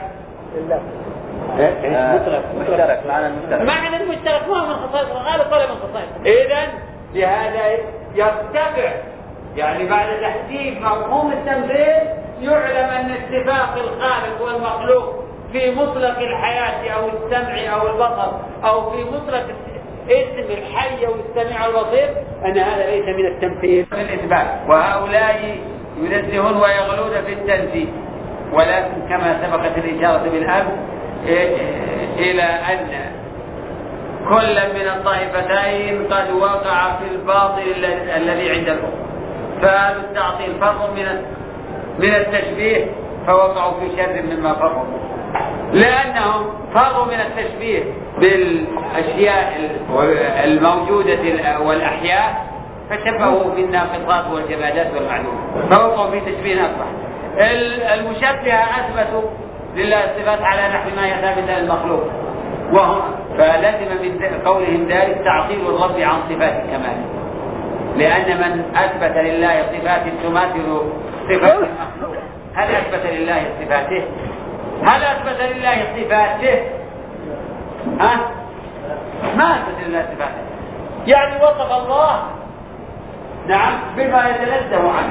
مطلق مشترك، معنى المشترك، معنى المشترك ما هو من خصائص الخالق ولا من خصائص. إذن لهذا يرتفع، يعني بعد تحديد مفهوم التمثيل يعلم أن اتفاق الخالق والمخلوق في مطلق الحياة أو السمع أو البصر أو في مطلق اسم الحي والسميع والبصير أن هذا ليس من التمثيل في الإثبات. وهؤلاء ينزهون ويغلون في التنزيه، ولكن كما سبقت الإشارة بالأمس إلى أن كل من الطائفتين قد وقع في الباطل الذي عند الأخرى. فأهل التعطيل فروا من من التشبيه فوقعوا في شر مما فروا، لأنهم فروا من التشبيه بالأشياء الموجودة والأحياء فشبهوا بالناقصات والجمادات والمعلومات فوقعوا في تشبيه أصبح. المشبهة أثبتوا لله الصفات على نحو ما يثابت للمخلوق، وهم فلازم من قولهم ذلك تعطيل الرب عن صفات الكمال، لأن من أثبت لله صفات تماثل صفات المخلوق هل أثبت لله صفاته؟ هل أثبت لله صفاته؟ ها؟ ما أثبت لله صفاته، يعني وصف الله نعم بما يتنزه عنه.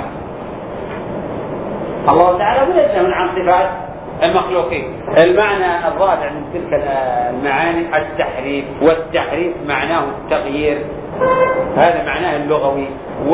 الله تعالى منزه عن صفات المخلوقين. المعنى الرابع من تلك المعاني التحريف، والتحريف معناه التغيير، هذا معناه اللغوي،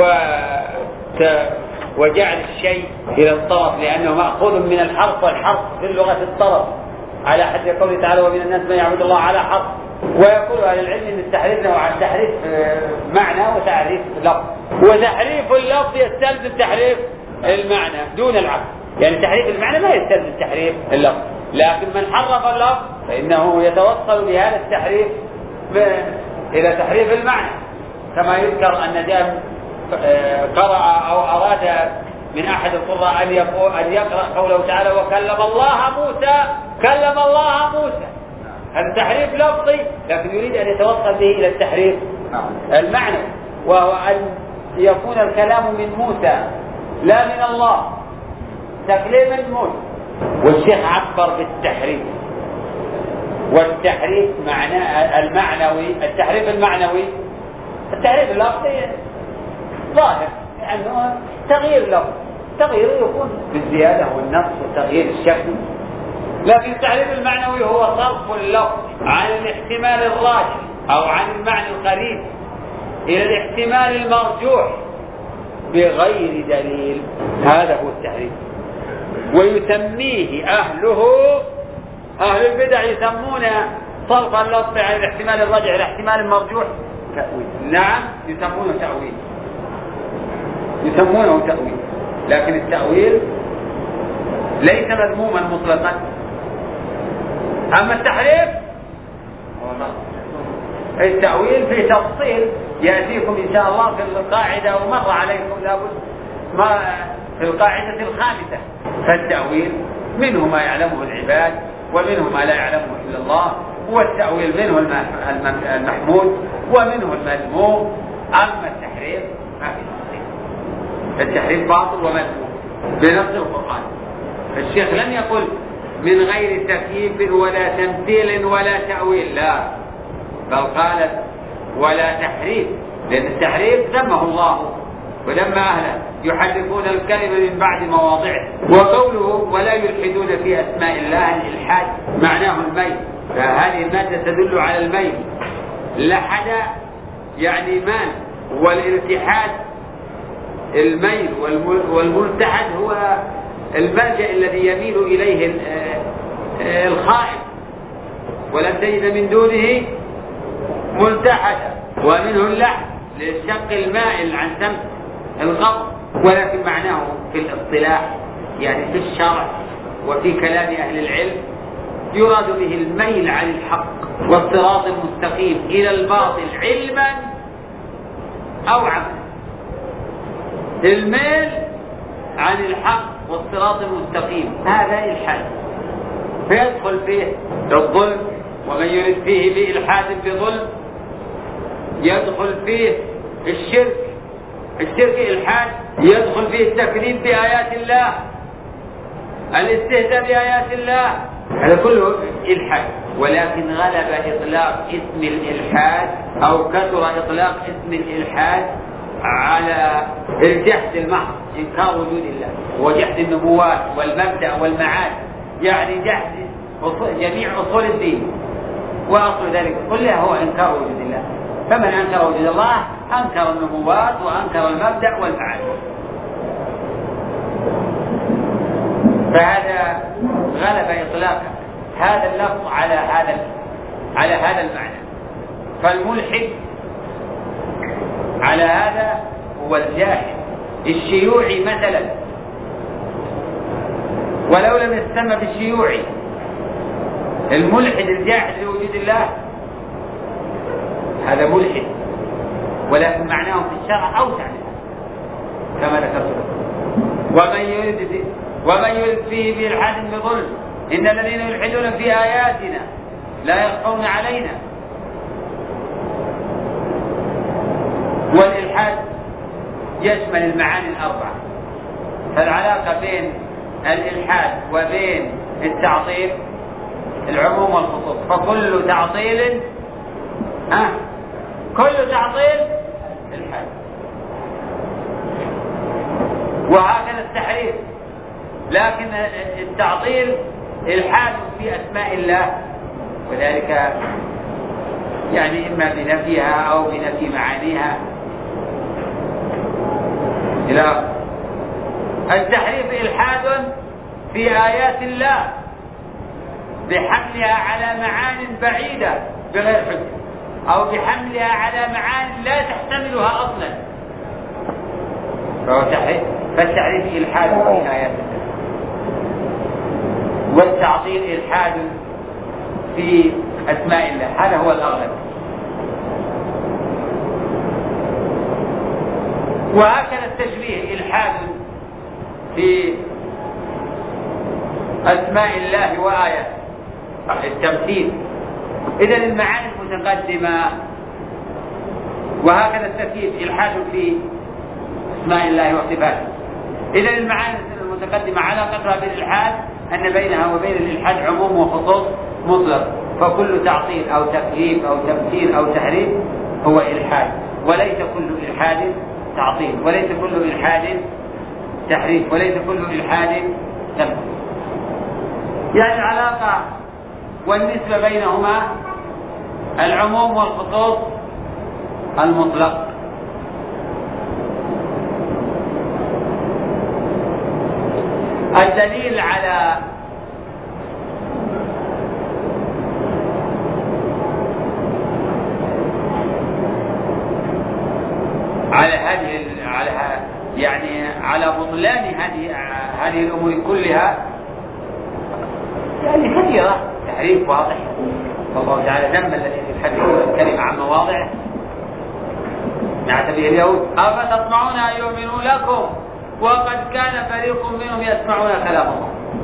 وجعل الشيء إلى الطرف لأنه مأخوذ من الحرف، والحرف في اللغة الطرف على حد قوله تعالى ومن الناس من يعبد الله على حرف. ويقول أهل العلم أن التحريف له عن تحريف معنى وتعريف لفظ، وتحريف اللفظ يستلزم تحريف المعنى دون العكس، يعني تحريف المعنى لا يستلزم تحريف اللفظ، لكن من حرف اللفظ فإنه يتوصل بهذا التحريف إلى تحريف المعنى، كما يذكر أن جاء قرأ أو أراد من أحد القراء أن يقول أن يقرأ قوله تعالى وكلم الله موسى، كلم الله موسى، هذا تحريف لفظي لكن يريد أن يتوصل به إلى التحريف المعنى، وهو أن يكون الكلام من موسى لا من الله، تكليم من موسى. والشيخ عبر بالتحريف، والتحريف معناه المعنوي، التحريف المعنوي التحريف اللفظي ظاهر لأنه تغيير لفظ، تغيير يكون بالزيادة والنقص وتغيير الشكل، لكن التحريف المعنوي هو صرف اللفظ عن الاحتمال الراجح أو عن المعنى القريب إلى الاحتمال المرجوح بغير دليل، هذا هو التحريف. ويسميه أهله، أهل البدع يسمون صرف اللفظ عن الاحتمال الراجح إلى الاحتمال المرجوح تأويل. نعم يسمونه تأويل، يسمونه تأويل، لكن التأويل ليس مذموما مطلقا. أما التحريف التأويل في تفصيل يأتيكم إن شاء الله في القاعدة ومر عليكم لابد ما في القاعدة الخامسة. فالتأويل منه ما يعلمه العباد ومنه ما لا يعلمه إلا الله، والتأويل منه المحمود ومنه المذموم. أما التحريف ما في تفصيل، التحريف باطل ومذموم بنص القرآن. الشيخ لم يقل من غير تكييف ولا تمثيل ولا تأويل، لا، بل قال ولا تحريف، لأن التحريف ذمه الله وذم أهله يحرفون الكلمة من بعد مواضعه. وقوله ولا يلحدون في أسماء الله، الإلحاد معناه الميل، فهذه المادة تدل على الميل. لحد يعني مال والالتحاد الميل، والملتحد هو الملجأ الذي يميل إليه الخائف، ولن تجد من دونه ملتحدا. ومنه اللحن للشق المائل عن سمت القبر، ولكن معناه في الاصطلاح يعني في الشرع وفي كلام أهل العلم يراد به الميل عن الحق والصراط المستقيم إلى الباطل علما أو عملا. الميل عن الحق والصراط المستقيم هذا الحاد، فيدخل فيه الظلم، ومن يرد فيه بإلحاد بظلم يدخل فيه الشرك. الشرك إلحاد، يدخل فيه التكذيب بآيات الله، الاستهزاء بآيات الله، هذا كله إلحاد. ولكن غلب إطلاق اسم الإلحاد أو كثر إطلاق اسم الإلحاد على الجحد المحض، إنكار وجود الله وجحد النبوات والمبدأ والمعاد، يعني جحد جميع أصول الدين، وأصل ذلك كله هو إنكار وجود الله. فمن أنكر وجود الله أنكر النبوات وأنكر المبدأ والمعاد. فهذا غلب إطلاق هذا اللفظ على هذا على هذا المعنى. فالملحد على هذا هو الجاحد الشيوعي مثلا، ولو لم يسمى بالشيوعي، الملحد الجاحد لوجود الله هذا ملحد، ولكن معناه في الشرع أوسع كما ذكرت. ومن يرد ومن يرد فيه بإلحاد بظلم إن الذين يلحدون في آياتنا لا يخفون علينا. والإلحاد يشمل المعاني الأربعة، فالعلاقة بين الإلحاد وبين التعطيل العموم والخصوص، فكل تعطيل ها كل تعطيل الحاد. وهكذا التحريف، لكن التعطيل الحاد في أسماء الله، وذلك يعني إما بنفيها أو بنفي معانيها إلى التحريف إلحاد في آيات الله بحملها على معان بعيدة بغير حجة، أو بحملها على معان لا تحتملها أصلا، فهو تحريف. فالتحريف إلحاد في آيات الله، والتعطيل إلحاد في أسماء الله، هذا هو الأغلب. وهكذا التشبيه إلحاد في أسماء الله وآياته، التمثيل. إذا المعاني المتقدمة، وهكذا التكييف إلحاد في أسماء الله وصفاته. إذا المعاني المتقدمة على قدرها بالإلحاد أن بينها وبين الإلحاد عموم وخصوص مطلق، فكل تعطيل أو تكييف أو تمثيل أو تحريف هو إلحاد، وليس كل إلحاد تعطيل، وليس كل إلحاد تحريف، وليس كل إلحاد تمثيل. يعني العلاقة والنسبة بينهما العموم والخصوص المطلق. الدليل على على هذه على يعني على بطلان هذه هذه الأمور كلها يعني كثيرة، تحريف واضح، والله تعالى ذم الذي يحرف الكلمة عن مواضعه. نعت به اليهود أفتطمعون أن يؤمنوا لكم وقد كان فريق منهم يسمعون كلام الله.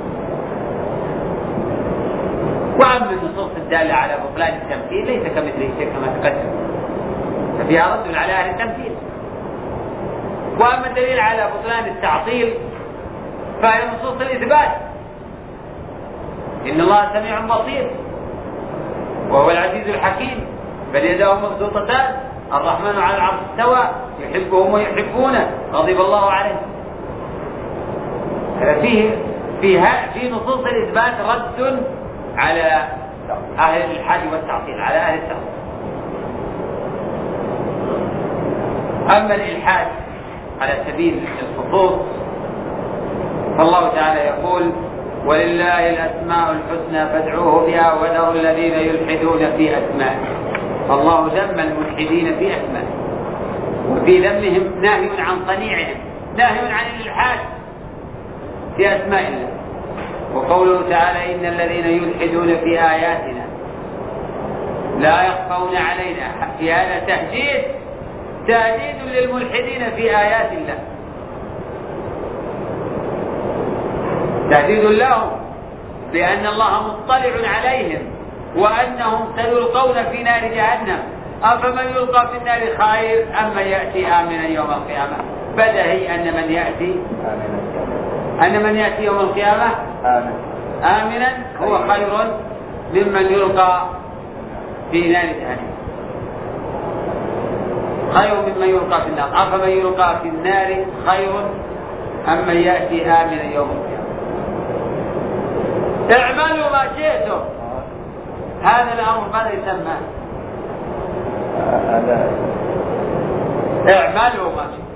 وأما النصوص الدالة على بطلان التمثيل ليس كمثله شيء كما تقدم، ففيها رد على أهل التمثيل. وأما الدليل على بطلان التعطيل فهي نصوص الإثبات، إن الله سميع بصير وهو العزيز الحكيم، بل يداه مبسوطتان، الرحمن على العرش استوى يحبهم ويحبونه، غضب الله عليه. فيه فيها في نصوص الإثبات رد على أهل الإلحاد والتعطيل، على أهل التعطيل. أما الإلحاد على سبيل الخصوص فالله تعالى يقول ولله الأسماء الحسنى فادعوه بها وذروا الذين يلحدون في أسمائه. فالله ذم الملحدين في أسمائه، وفي ذمهم نهي عن صنيعهم، نهي عن الإلحاد في أسماء الله. وقوله تعالى إن الذين يلحدون في آياتنا لا يخفون علينا، في هذا تهديد تهديد للملحدين في آيات الله، تهديد لهم بأن الله مطلع عليهم وأنهم سيلقون في نار جهنم. أفمن يلقى في النار خير أم من يأتي آمنا يوم القيامة؟ بدهي أن من يأتي أن من يأتي يوم القيامة آمنا هو خير ممن يلقى في نار جهنم، خير ممن يلقى في النار. أفمن يلقى في النار خير أم من يأتي آمنا يوم القيامة؟ اعملوا ما شئتم. هذا الأمر ماذا يسمى؟ اعملوا ما شئتم.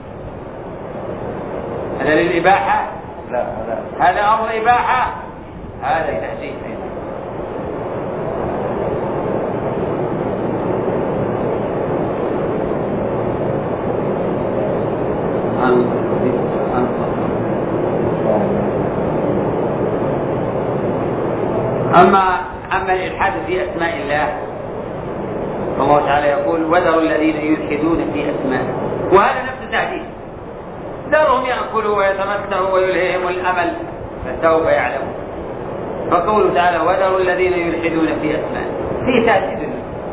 هذا للإباحة؟ لا لا، هذا أمر إباحة، هذا تهديد. أما أما الإلحاد في أسماء الله فالله تعالى يقول وذروا الذين يلحدون في أسمائه، وهذا نفس تهديد. ذرهم يأكلوا ويتمتعوا ويلهيهم الأمل فسوف يعلمون. فقوله تعالى وذروا الذين يلحدون في أسمائه في تهديد.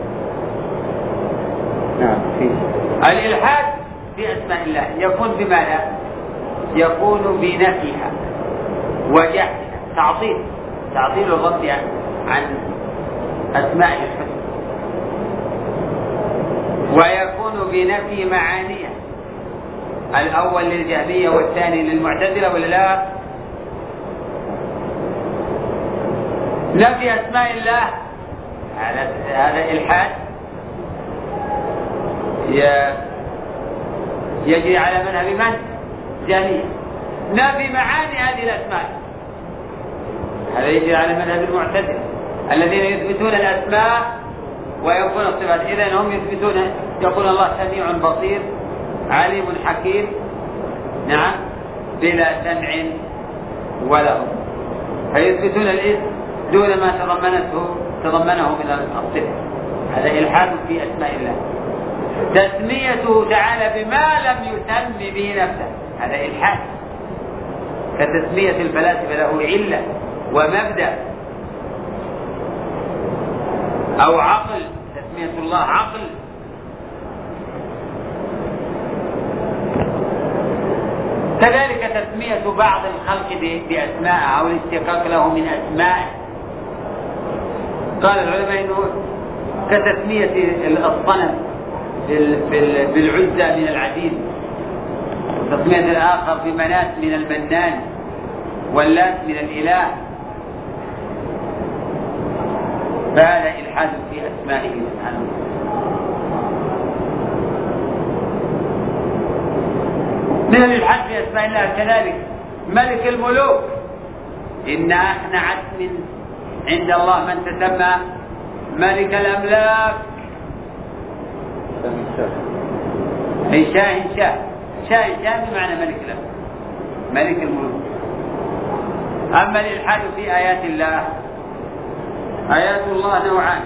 نعم. في الإلحاد في أسماء الله يكون بماذا؟ يكون بنفيها وجحدها، تعطيل تعطيل الرد عن أسماء الحسنى، ويكون بنفي معانيها، الأول للجهمية والثاني للمعتزلة ولا لا؟ نفي أسماء الله هذا هذا إلحاد يجري على مذهب من؟ جهمية. نفي معاني هذه الأسماء هذا يجري على مذهب المعتزلة الذين يثبتون الأسماء وينفون الصفات. إذن هم يثبتون يقول الله سميع بصير عليم حكيم، نعم، بلا سمع ولا هم، فيثبتون الاسم دون ما تضمنته تضمنه من الصفة. هذا إلحاد في أسماء الله. تسميته تعالى بما لم يسم به نفسه هذا إلحاد، كتسمية الفلاسفة له علة ومبدأ أو عقل، تسمية الله عقل. كذلك تسمية بعض الخلق بأسماء أو الاستقاق له من أسماء. قال العلماء إنه كتسمية الصنم بالعزة من العزيز، وتسمية الآخر بمنات من المنان، واللات من الإله، فهذا إلحاد في أسمائه سبحانه. من الإلحاد في أسماء الله كذلك ملك الملوك. إن أحسن عسم عند الله من تسمى ملك الأملاك. أي شاه شاه شاه شاه بمعنى ملك الأملاك، ملك الملوك. أما الإلحاد في آيات الله، آيات الله نوعان.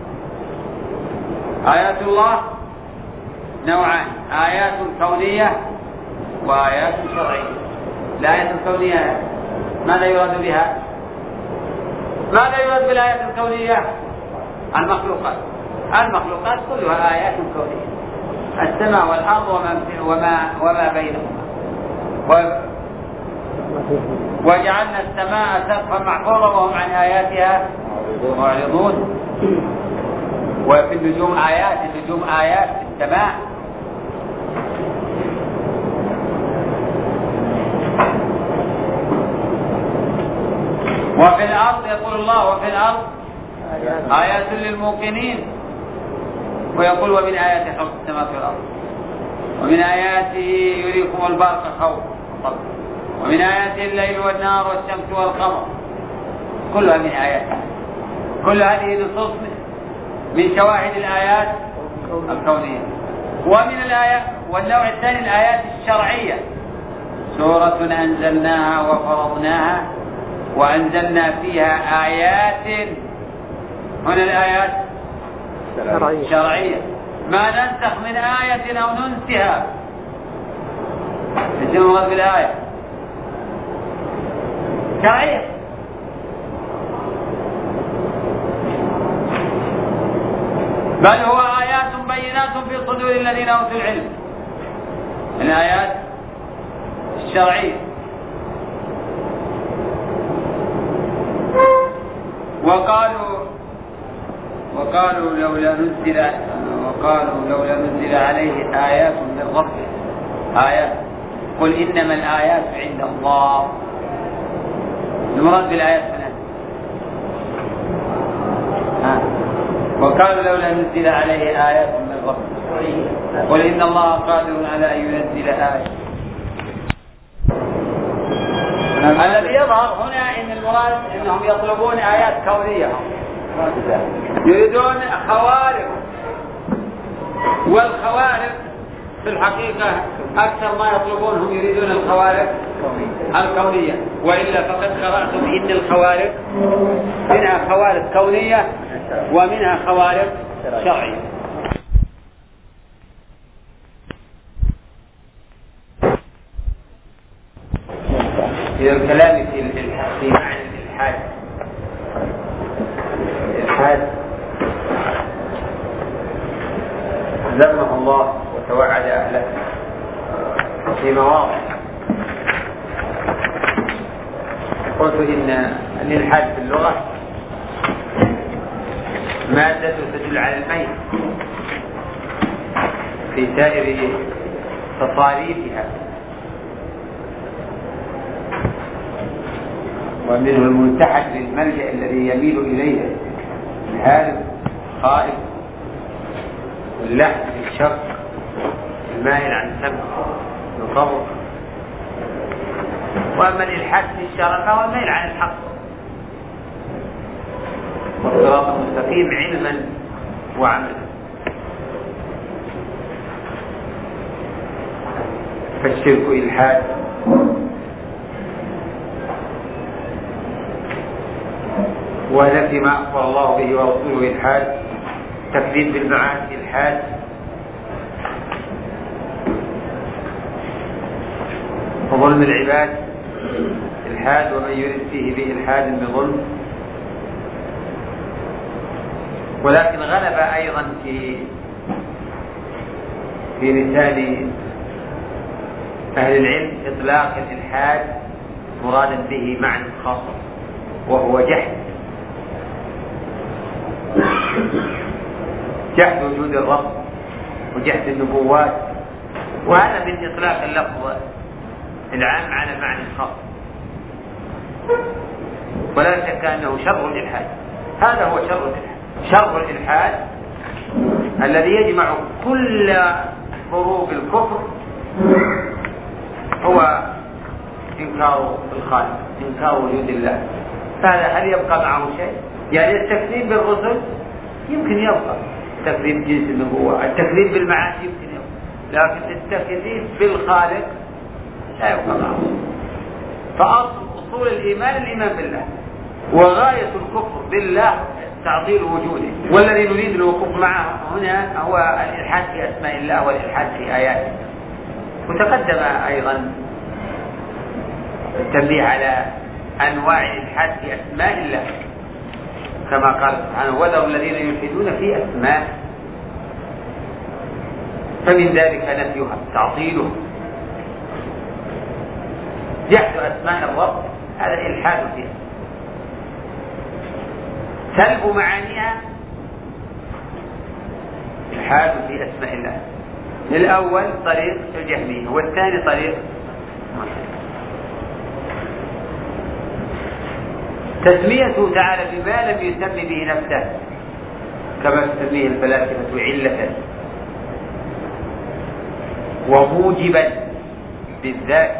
آيات الله نوعان، آيات كونية وآيات شرعية. الآيات الكونية ماذا يراد بها؟ ماذا يراد بالآيات الكونية؟ المخلوقات. المخلوقات كلها آيات كونية، السماء والأرض وما وما وما بينهما. وجعلنا السماء سقفا محفوظا وهم عن آياتها معرضون. وفي النجوم آيات، النجوم آيات في السماء. وفي الأرض يقول الله وفي الأرض آيات للموقنين، ويقول ومن آيات خلق السماوات والأرض. ومن آياته يريكم البرق خوفا ومن آياته الليل والنهار والشمس والقمر كلها من آياته. كل هذه نصوص من شواهد الآيات الكونية. ومن الآيات والنوع الثاني الآيات الشرعية، سورة أنزلناها وفرضناها وأنزلنا فيها آيات. هنا الآيات شرعية، ما ننسخ من آية أو ننسها. المراد بالآية شرعية، بل هو آيات بينات في صدور الذين أوتوا العلم. الآيات الشرعية. وقالوا وقالوا لولا نزل وقالوا لولا نزل عليه آيات من ربه. آيات قل إنما الآيات عند الله. المراد بالآيات هنا ها. وقالوا لولا نزل عليه آيات من ربه قل إن الله قادر على أن ينزل آية. الذي يظهر هنا إن المراد إنهم يطلبون آيات كونية، يريدون خوارق، والخوارق في الحقيقة أكثر ما يطلبون هم يريدون الخوارق الكونية، وإلا فقد قرأتم إن الخوارق منها خوارق كونية ومنها خوارق شرعية. إلى الكلام في معنى الإلحاد. الإلحاد ذمه الله وتوعد أهله في مواضع. قلت إن الإلحاد في اللغة مادة تدل على الميل في سائر تصاريفها، ومنه المنتحل للملجأ الذي يميل إليه الهارب خائف، واللحن بالشق المائل عن سمع وطبق. وأما الإلحاد في الشرع فهو الميل عن الحق والصراط المستقيم علما وعملا. فالشرك إلحاد، ونفي ما أخبر الله به ورسوله إلحاد، تكذيب بالمعاد إلحاد، وظلم العباد إلحاد، ومن يرد فيه بإلحاد بظلم. ولكن غلب أيضا في في لسان أهل العلم إطلاق الإلحاد مرادا به معنى خاص، وهو جحد جحد وجود الرب وجحد النبوات، وهذا من إطلاق اللفظ العام على معنى خاص، ولا شك أنه شر الإلحاد. هذا هو شر الإلحاد. شر الإلحاد الذي يجمع كل ضروب الكفر هو إنكار الخالق، إنكار وجود الله. فهذا هل يبقى معه شيء؟ يعني التكذيب بالرسل يمكن يبقى، التكذيب جنس النبوة، التكذيب بالمعاد يمكن يبقى، لكن التكذيب بالخالق لا يبقى معه. فأصل أصول الإيمان الإيمان بالله، وغاية الكفر بالله تعطيل وجوده. والذي نريد الوقوف معه هنا هو الإلحاد في أسماء الله والإلحاد في آياته. وتقدم أيضا التنبيه على أنواع الإلحاد في أسماء الله، كما قال سبحانه وذروا الذين يلحدون في أسماء، فمن ذلك نفيها تعطيله. جحد أسماء الرب هذا الإلحاد فيها، سلب معانيها الحاد في أسماء الله. الأول طريق الجهمية، والثاني طريق تسميته تعالى بما لم يسمي به نفسه، كما تسميه الفلاسفة علة، وموجبا بالذات،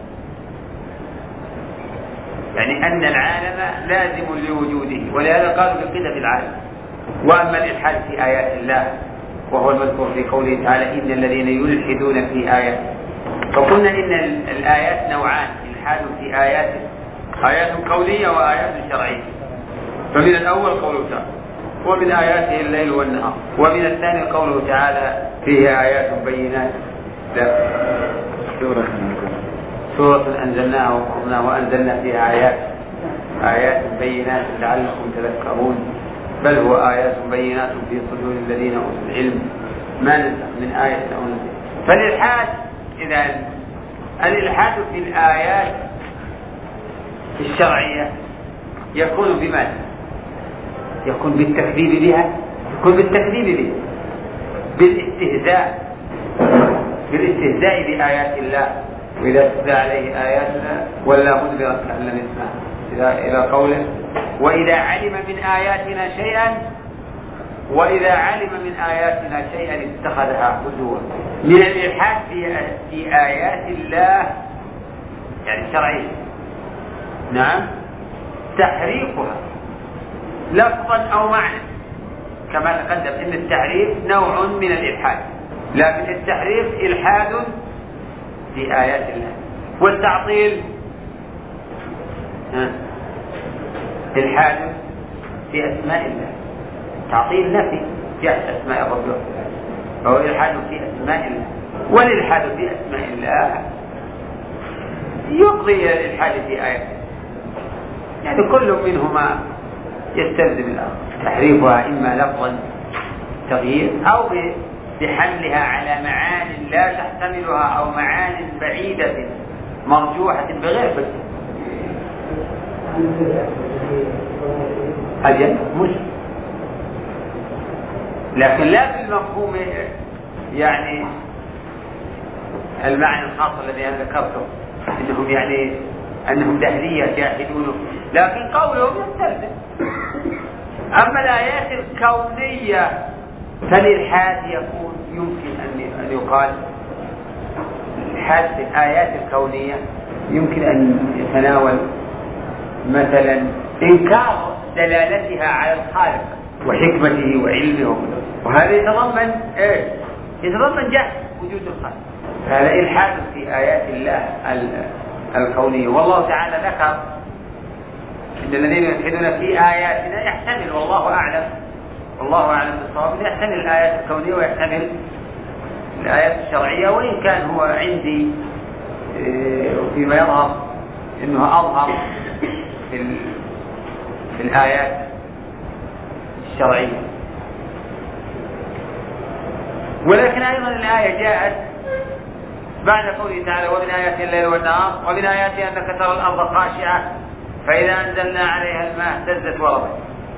يعني أن العالم لازم لوجوده، ولهذا قالوا بقدة العالم. وأما الإلحاد في آيات الله وهو المذكور في قوله تعالى إن الذين يلحدون في آيات، فقلنا إن الآيات نوعان: إلحاد في آيات، آيات قولية وآيات شرعية. فمن الأول قوله تعالى ومن آياته الليل والنهار، ومن الثاني قوله تعالى فيه آيات بينات. لا سورة سورة أنزلناها وقرناها وأنزلنا فيها آيات آيات بينات لعلكم تذكرون، بل هو آيات بينات في صدور الذين أوتوا العلم ما ننسخ من آية أو ننسخ. فالإلحاد إذا الإلحاد في الآيات الشرعية يكون بماذا؟ يكون بالتكذيب بها، يكون بالتكذيب بها، بالاستهزاء بالاستهزاء بآيات الله. وإذا تتلى عليه آياتنا ولا مدبرا كأن لم يسمعها، إلى قوله وإذا علم من آياتنا شيئا وإذا علم من آياتنا شيئا اتخذها هزوا. من الإلحاد في آيات الله يعني شرعية، نعم، تحريفها لفظا أو معنى، كما تقدم إن التحريف نوع من الإلحاد، لكن التحريف إلحاد في آيات الله. والتعطيل إلحاد في أسماء الله، تعطيل نفي في أسماء الرب، فهو إلحاد في أسماء الله. والإلحاد في أسماء الله يقضي إلى الإلحاد في آيات، يعني كل منهما يستلزم الآخر. تحريفها إما لفظا تغيير أو بحملها على معان لا تحتملها أو معان بعيدة مرجوحة بغير فكر. أجل مش، لكن لا بالمفهوم يعني المعنى الخاص الذي أنا ذكرته أنهم يعني أنهم دهرية يشاهدونه، لكن قولهم يستلزم. أما الآيات الكونية فالإلحاد يكون يمكن أن يقال الإلحاد في الآيات الكونية يمكن أن يتناول مثلا إنكار دلالتها على الخالق وحكمته وعلمه وقدرته، وهذا يتضمن إيه؟ يتضمن جهل وجود الخالق. هذا إلحاد في آيات الله الكونية. والله تعالى ذكر إن الذين يلحدون في آياتنا يحتمل، والله أعلم والله أعلم بالصواب، يحتمل الآيات الكونية ويحتمل الآيات الشرعية، وإن كان هو عندي فيما يظهر إنه أظهر في, في الآيات الشرعية. ولكن أيضا الآية جاءت بعد قوله تعالى ومن آياته الليل والنهار ومن آياته أنك ترى الأرض خاشعة فإذا أنزلنا عليها الماء اهتزت وربت.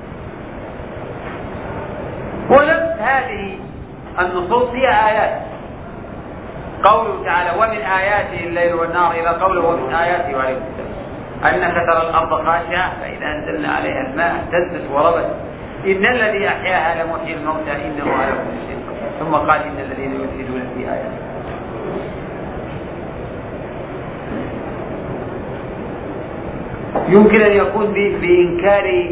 ونفس هذه النصوص هي آيات. قوله تعالى ومن آياته الليل والنهار إلى قوله ومن آياته وعليه السلام أنك ترى الأرض خاشعة فإذا أنزلنا عليها الماء اهتزت وربت إن الذي أحياها لمحيي الموتى إنه على كل شيء قدير. ثم قال إن الذين يلحدون في آياته. يمكن أن يكون بإنكار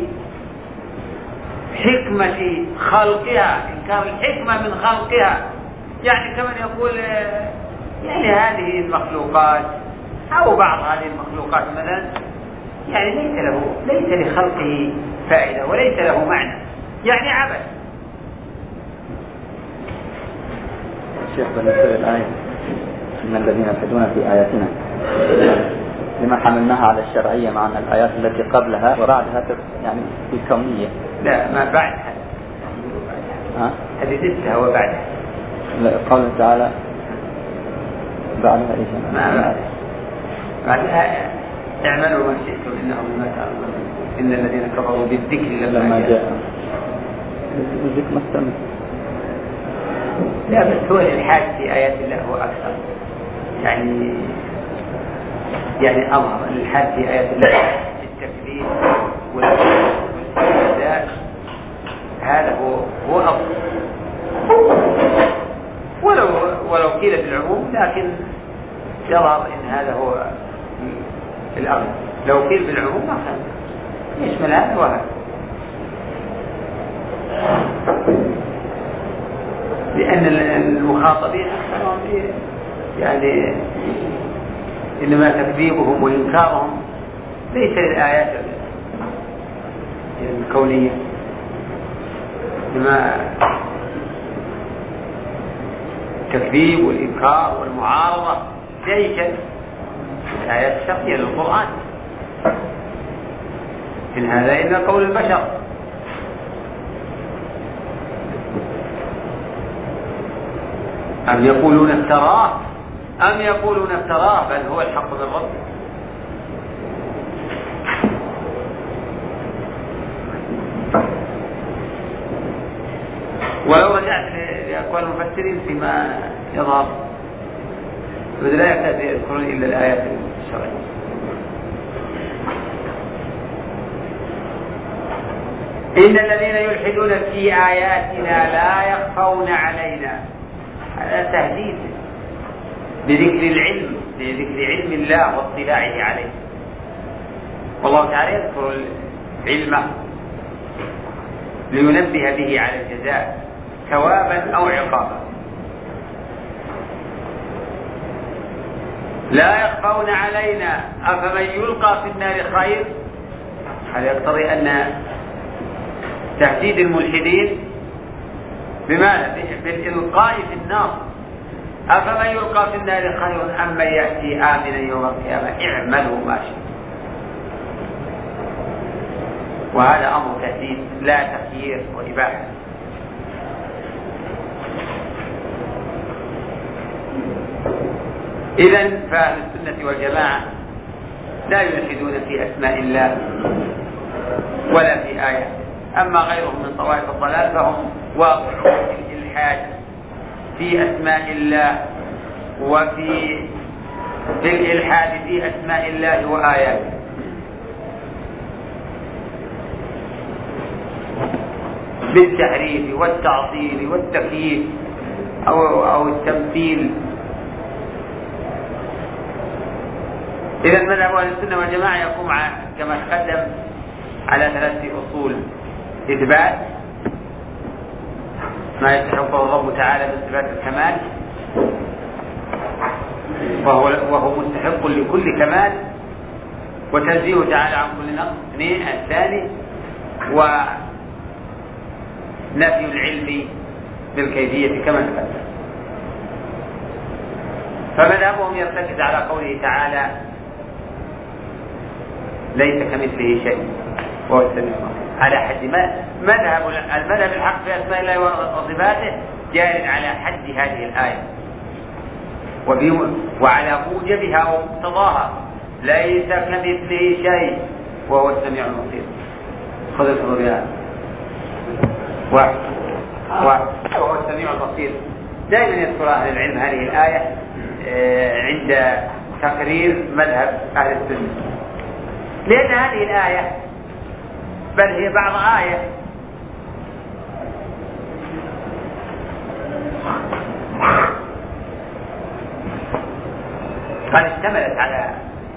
حكمة خلقها، إنكار الحكمة من خلقها، يعني كمن يقول يعني هذه المخلوقات أو بعض هذه المخلوقات مثلا يعني ليس له ليس لخلقه فائدة وليس له معنى، يعني عبث. الشيخ بالنسبة للآية إن الذين يلحدون في آياتنا لما حملناها على الشرعية مع أن الآيات التي قبلها وبعدها يعني في الكونية. لا ما بعدها، ها؟ هذه لسه وبعدها. لا قوله تعالى بعدها إيش؟ ما بعدها بعدها اعملوا ما شئتم إنه بما تعملون إن الذين كفروا بالذكر لما جاء الذكر مستمر. لا بس هو الإلحاد في آيات الله هو أكثر، يعني يعني أظهر الإلحاد في آيات الله التكذيب والاستهزاء، هذا هو هو أفضل. ولو ولو قيل بالعموم لا لو قيل بالعموم ما كان يشمل هذا وهذا، لأن المخاطبين أكثرهم يعني إنما تكذيبهم وإنكارهم ليس للآيات الكونية، إنما التكذيب والإنكار والمعارضة لأي شيء، الآيات الشرعية للقرآن، إن هذا إلا قول البشر. أم يقولون افتراه أم يقولون افتراه بل هو الحق من ربه. ولو رجعت لأقوال المفسرين فيما يظهر لا يكاد يذكرون إلا الآيات الشرعية. إن الذين يلحدون في آياتنا لا يخفون علينا، هذا تهديد بذكر العلم، بذكر علم الله واطلاعه عليه. والله تعالى يذكر العلم لينبه به على الجزاء ثوابا أو عقابا. لا يخفون علينا أفمن يلقى في النار خير. هذا يقتضي أن تهديد الملحدين بماذا؟ بالإلقاء في النار. أفمن يلقى في النار خير أم من يأتي آمنا يوم القيامة اعملوا ما شئتم. وهذا أمر تهديد لا تخيير وإباحة. إذن فأهل السنة والجماعة لا يلحدون في أسماء الله ولا في آيات. أما غيرهم من طوائف الضلال فهم واقعون في الإلحاد في أسماء الله وفي في الإلحاد في أسماء الله وآياته. بالتحريف والتعطيل والتكييف أو أو التمثيل. إذا مذهب أهل السنة والجماعة يقوم كما تقدم على ثلاثة أصول: إثبات ما يستحقه الرب تعالى من صفات الكمال وهو وهو مستحق لكل كمال، وتنزيه تعالى عن كل نقص. اثنين الثاني ونفي العلم بالكيفية كما تقدم. فمذهبهم يرتكز على قوله تعالى ليس كمثله شيء وهو السميع البصير، على حد ما مذهب المذهب الحق في أسماء الله وصفاته جار على حد هذه الآية وعلى موجبها ومقتضاها ليس كمثله شيء وهو السميع البصير. خذ الفضل بها واحد وهو السميع البصير. دائما يذكر أهل العلم هذه الآية عند تقرير مذهب أهل السنة، لأن هذه الآية بل هي بعض آية قد اشتملت على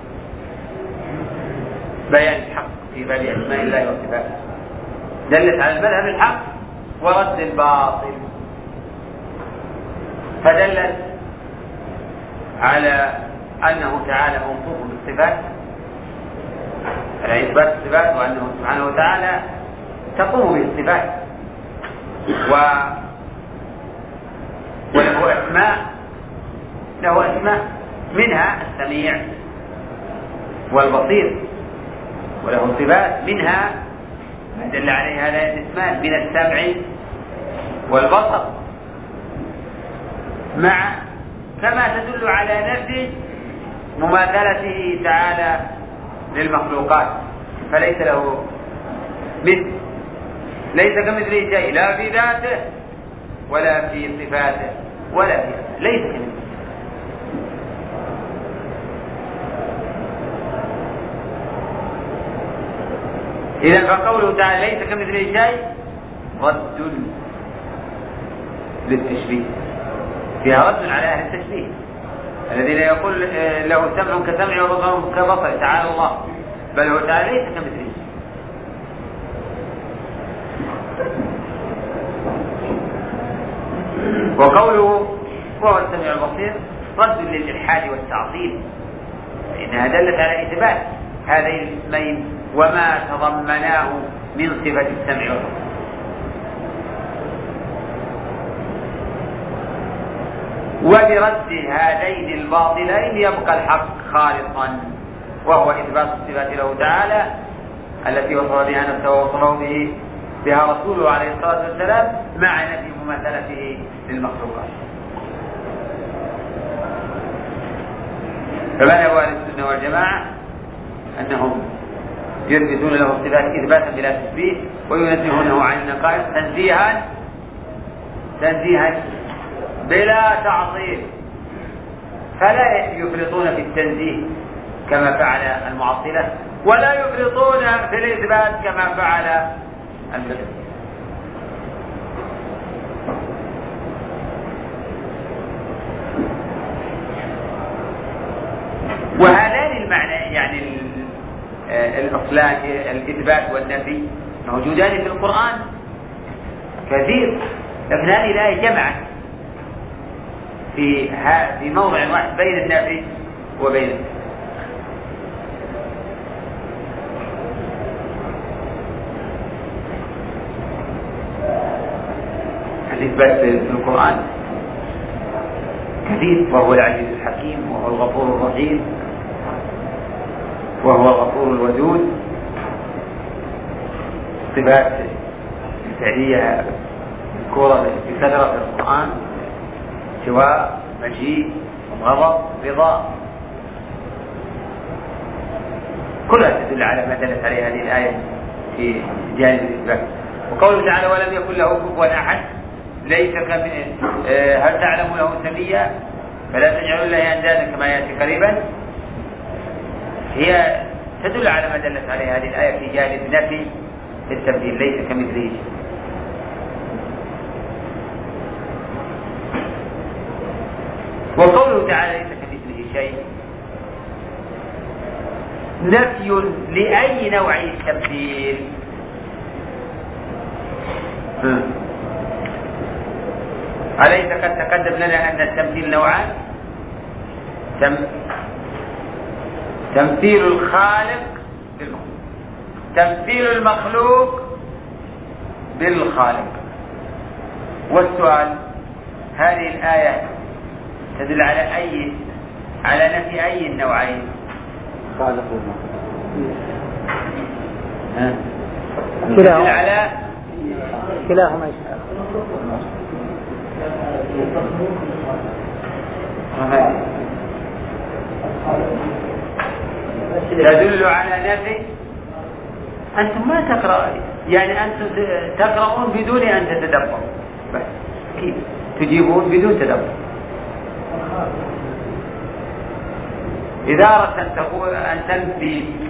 بيان الحق في باب أسماء الله وصفاته، دلت على المذهب الحق ورد الباطل، فدلت على أنه تعالى موصوف بالصفات، على إثبات الصفات، وأنه سبحانه وتعالى تقوم بالصفات و... وله أسماء له أسماء منها السميع والبصير، وله صفات منها ما دل عليه هذا الاسمان من السمع والبصر، مع كما تدل على نفي مماثلته تعالى للمخلوقات، فليس له مثل، ليس كمثله شيء لا في ذاته ولا في صفاته ولا في ليس كمثله. إذا فقوله تعالى ليس كمثله شيء رد للتشبيه، فيها رد على أهل التشبيه الذين يقول له سمع كسمع وبصر كبصر، تعالى الله بل هو تعالى ليس كمثله. وقوله وهو السميع البصير رد للإلحاد والتعطيل، إنها دلت على إثبات هذين الاسمين وما تضمناه من صفة السمع والبصر. وبرد هذين الباطلين يبقى الحق خالصا، وهو إثبات الصفات له تعالى التي وصف بها نفسه ووصفه به بها رسوله عليه الصلاة والسلام، مع نفي مماثلته للمخلوقات. فمذهب أهل السنة والجماعة أنهم يثبتون له الصفات إثباتا بلا تشبيه، وينزهونه عن النقائص تنزيها تنزيها بلا تعطيل، فلا يفرطون في التنزيه كما فعل المعطلة، ولا يفرطون في الإثبات كما فعل المشركون. وهذان المعنى يعني الأصلان الإثبات والنفي موجودان في القرآن كثير، لكن هذه الآية جمعت في في موضع واحد بين النفي وبين الإثبات في القرآن كثير، وهو العزيز الحكيم، وهو الغفور الرحيم، وهو الغفور الودود، صفات فعلية مذكورة بكثرة في القرآن، سواء مجيء غضب رضا، كلها تدل على ما دلت عليه هذه الآية في جانب الإثبات. وقوله تعالى ولم يكن له كفوا أحد ليس كمن هل تعلم له سميا فلا تجعلوا الله أندادا كما يأتي قريبا، هي تدل على ما دلت عليه هذه الآية في جانب نفي التمثيل، ليس كمثله شيء. وقوله تعالى ليس كمثله شيء نفي لأي نوع التمثيل؟ أليس قد تقدم لنا أن التمثيل نوعان؟ تم... تمثيل الخالق بالمخلوق، تمثيل المخلوق بالخالق. والسؤال هذه الآية تدل على أي على نفي أي النوعين؟ خالق تدل على كلاهما تدل على نفي. أنتم ما تقرأ، يعني أنتم تقرؤون بدون أن تتدبروا، بس كيف تجيبون بدون تدبر؟ إذا أردت أن تقول أن تنفي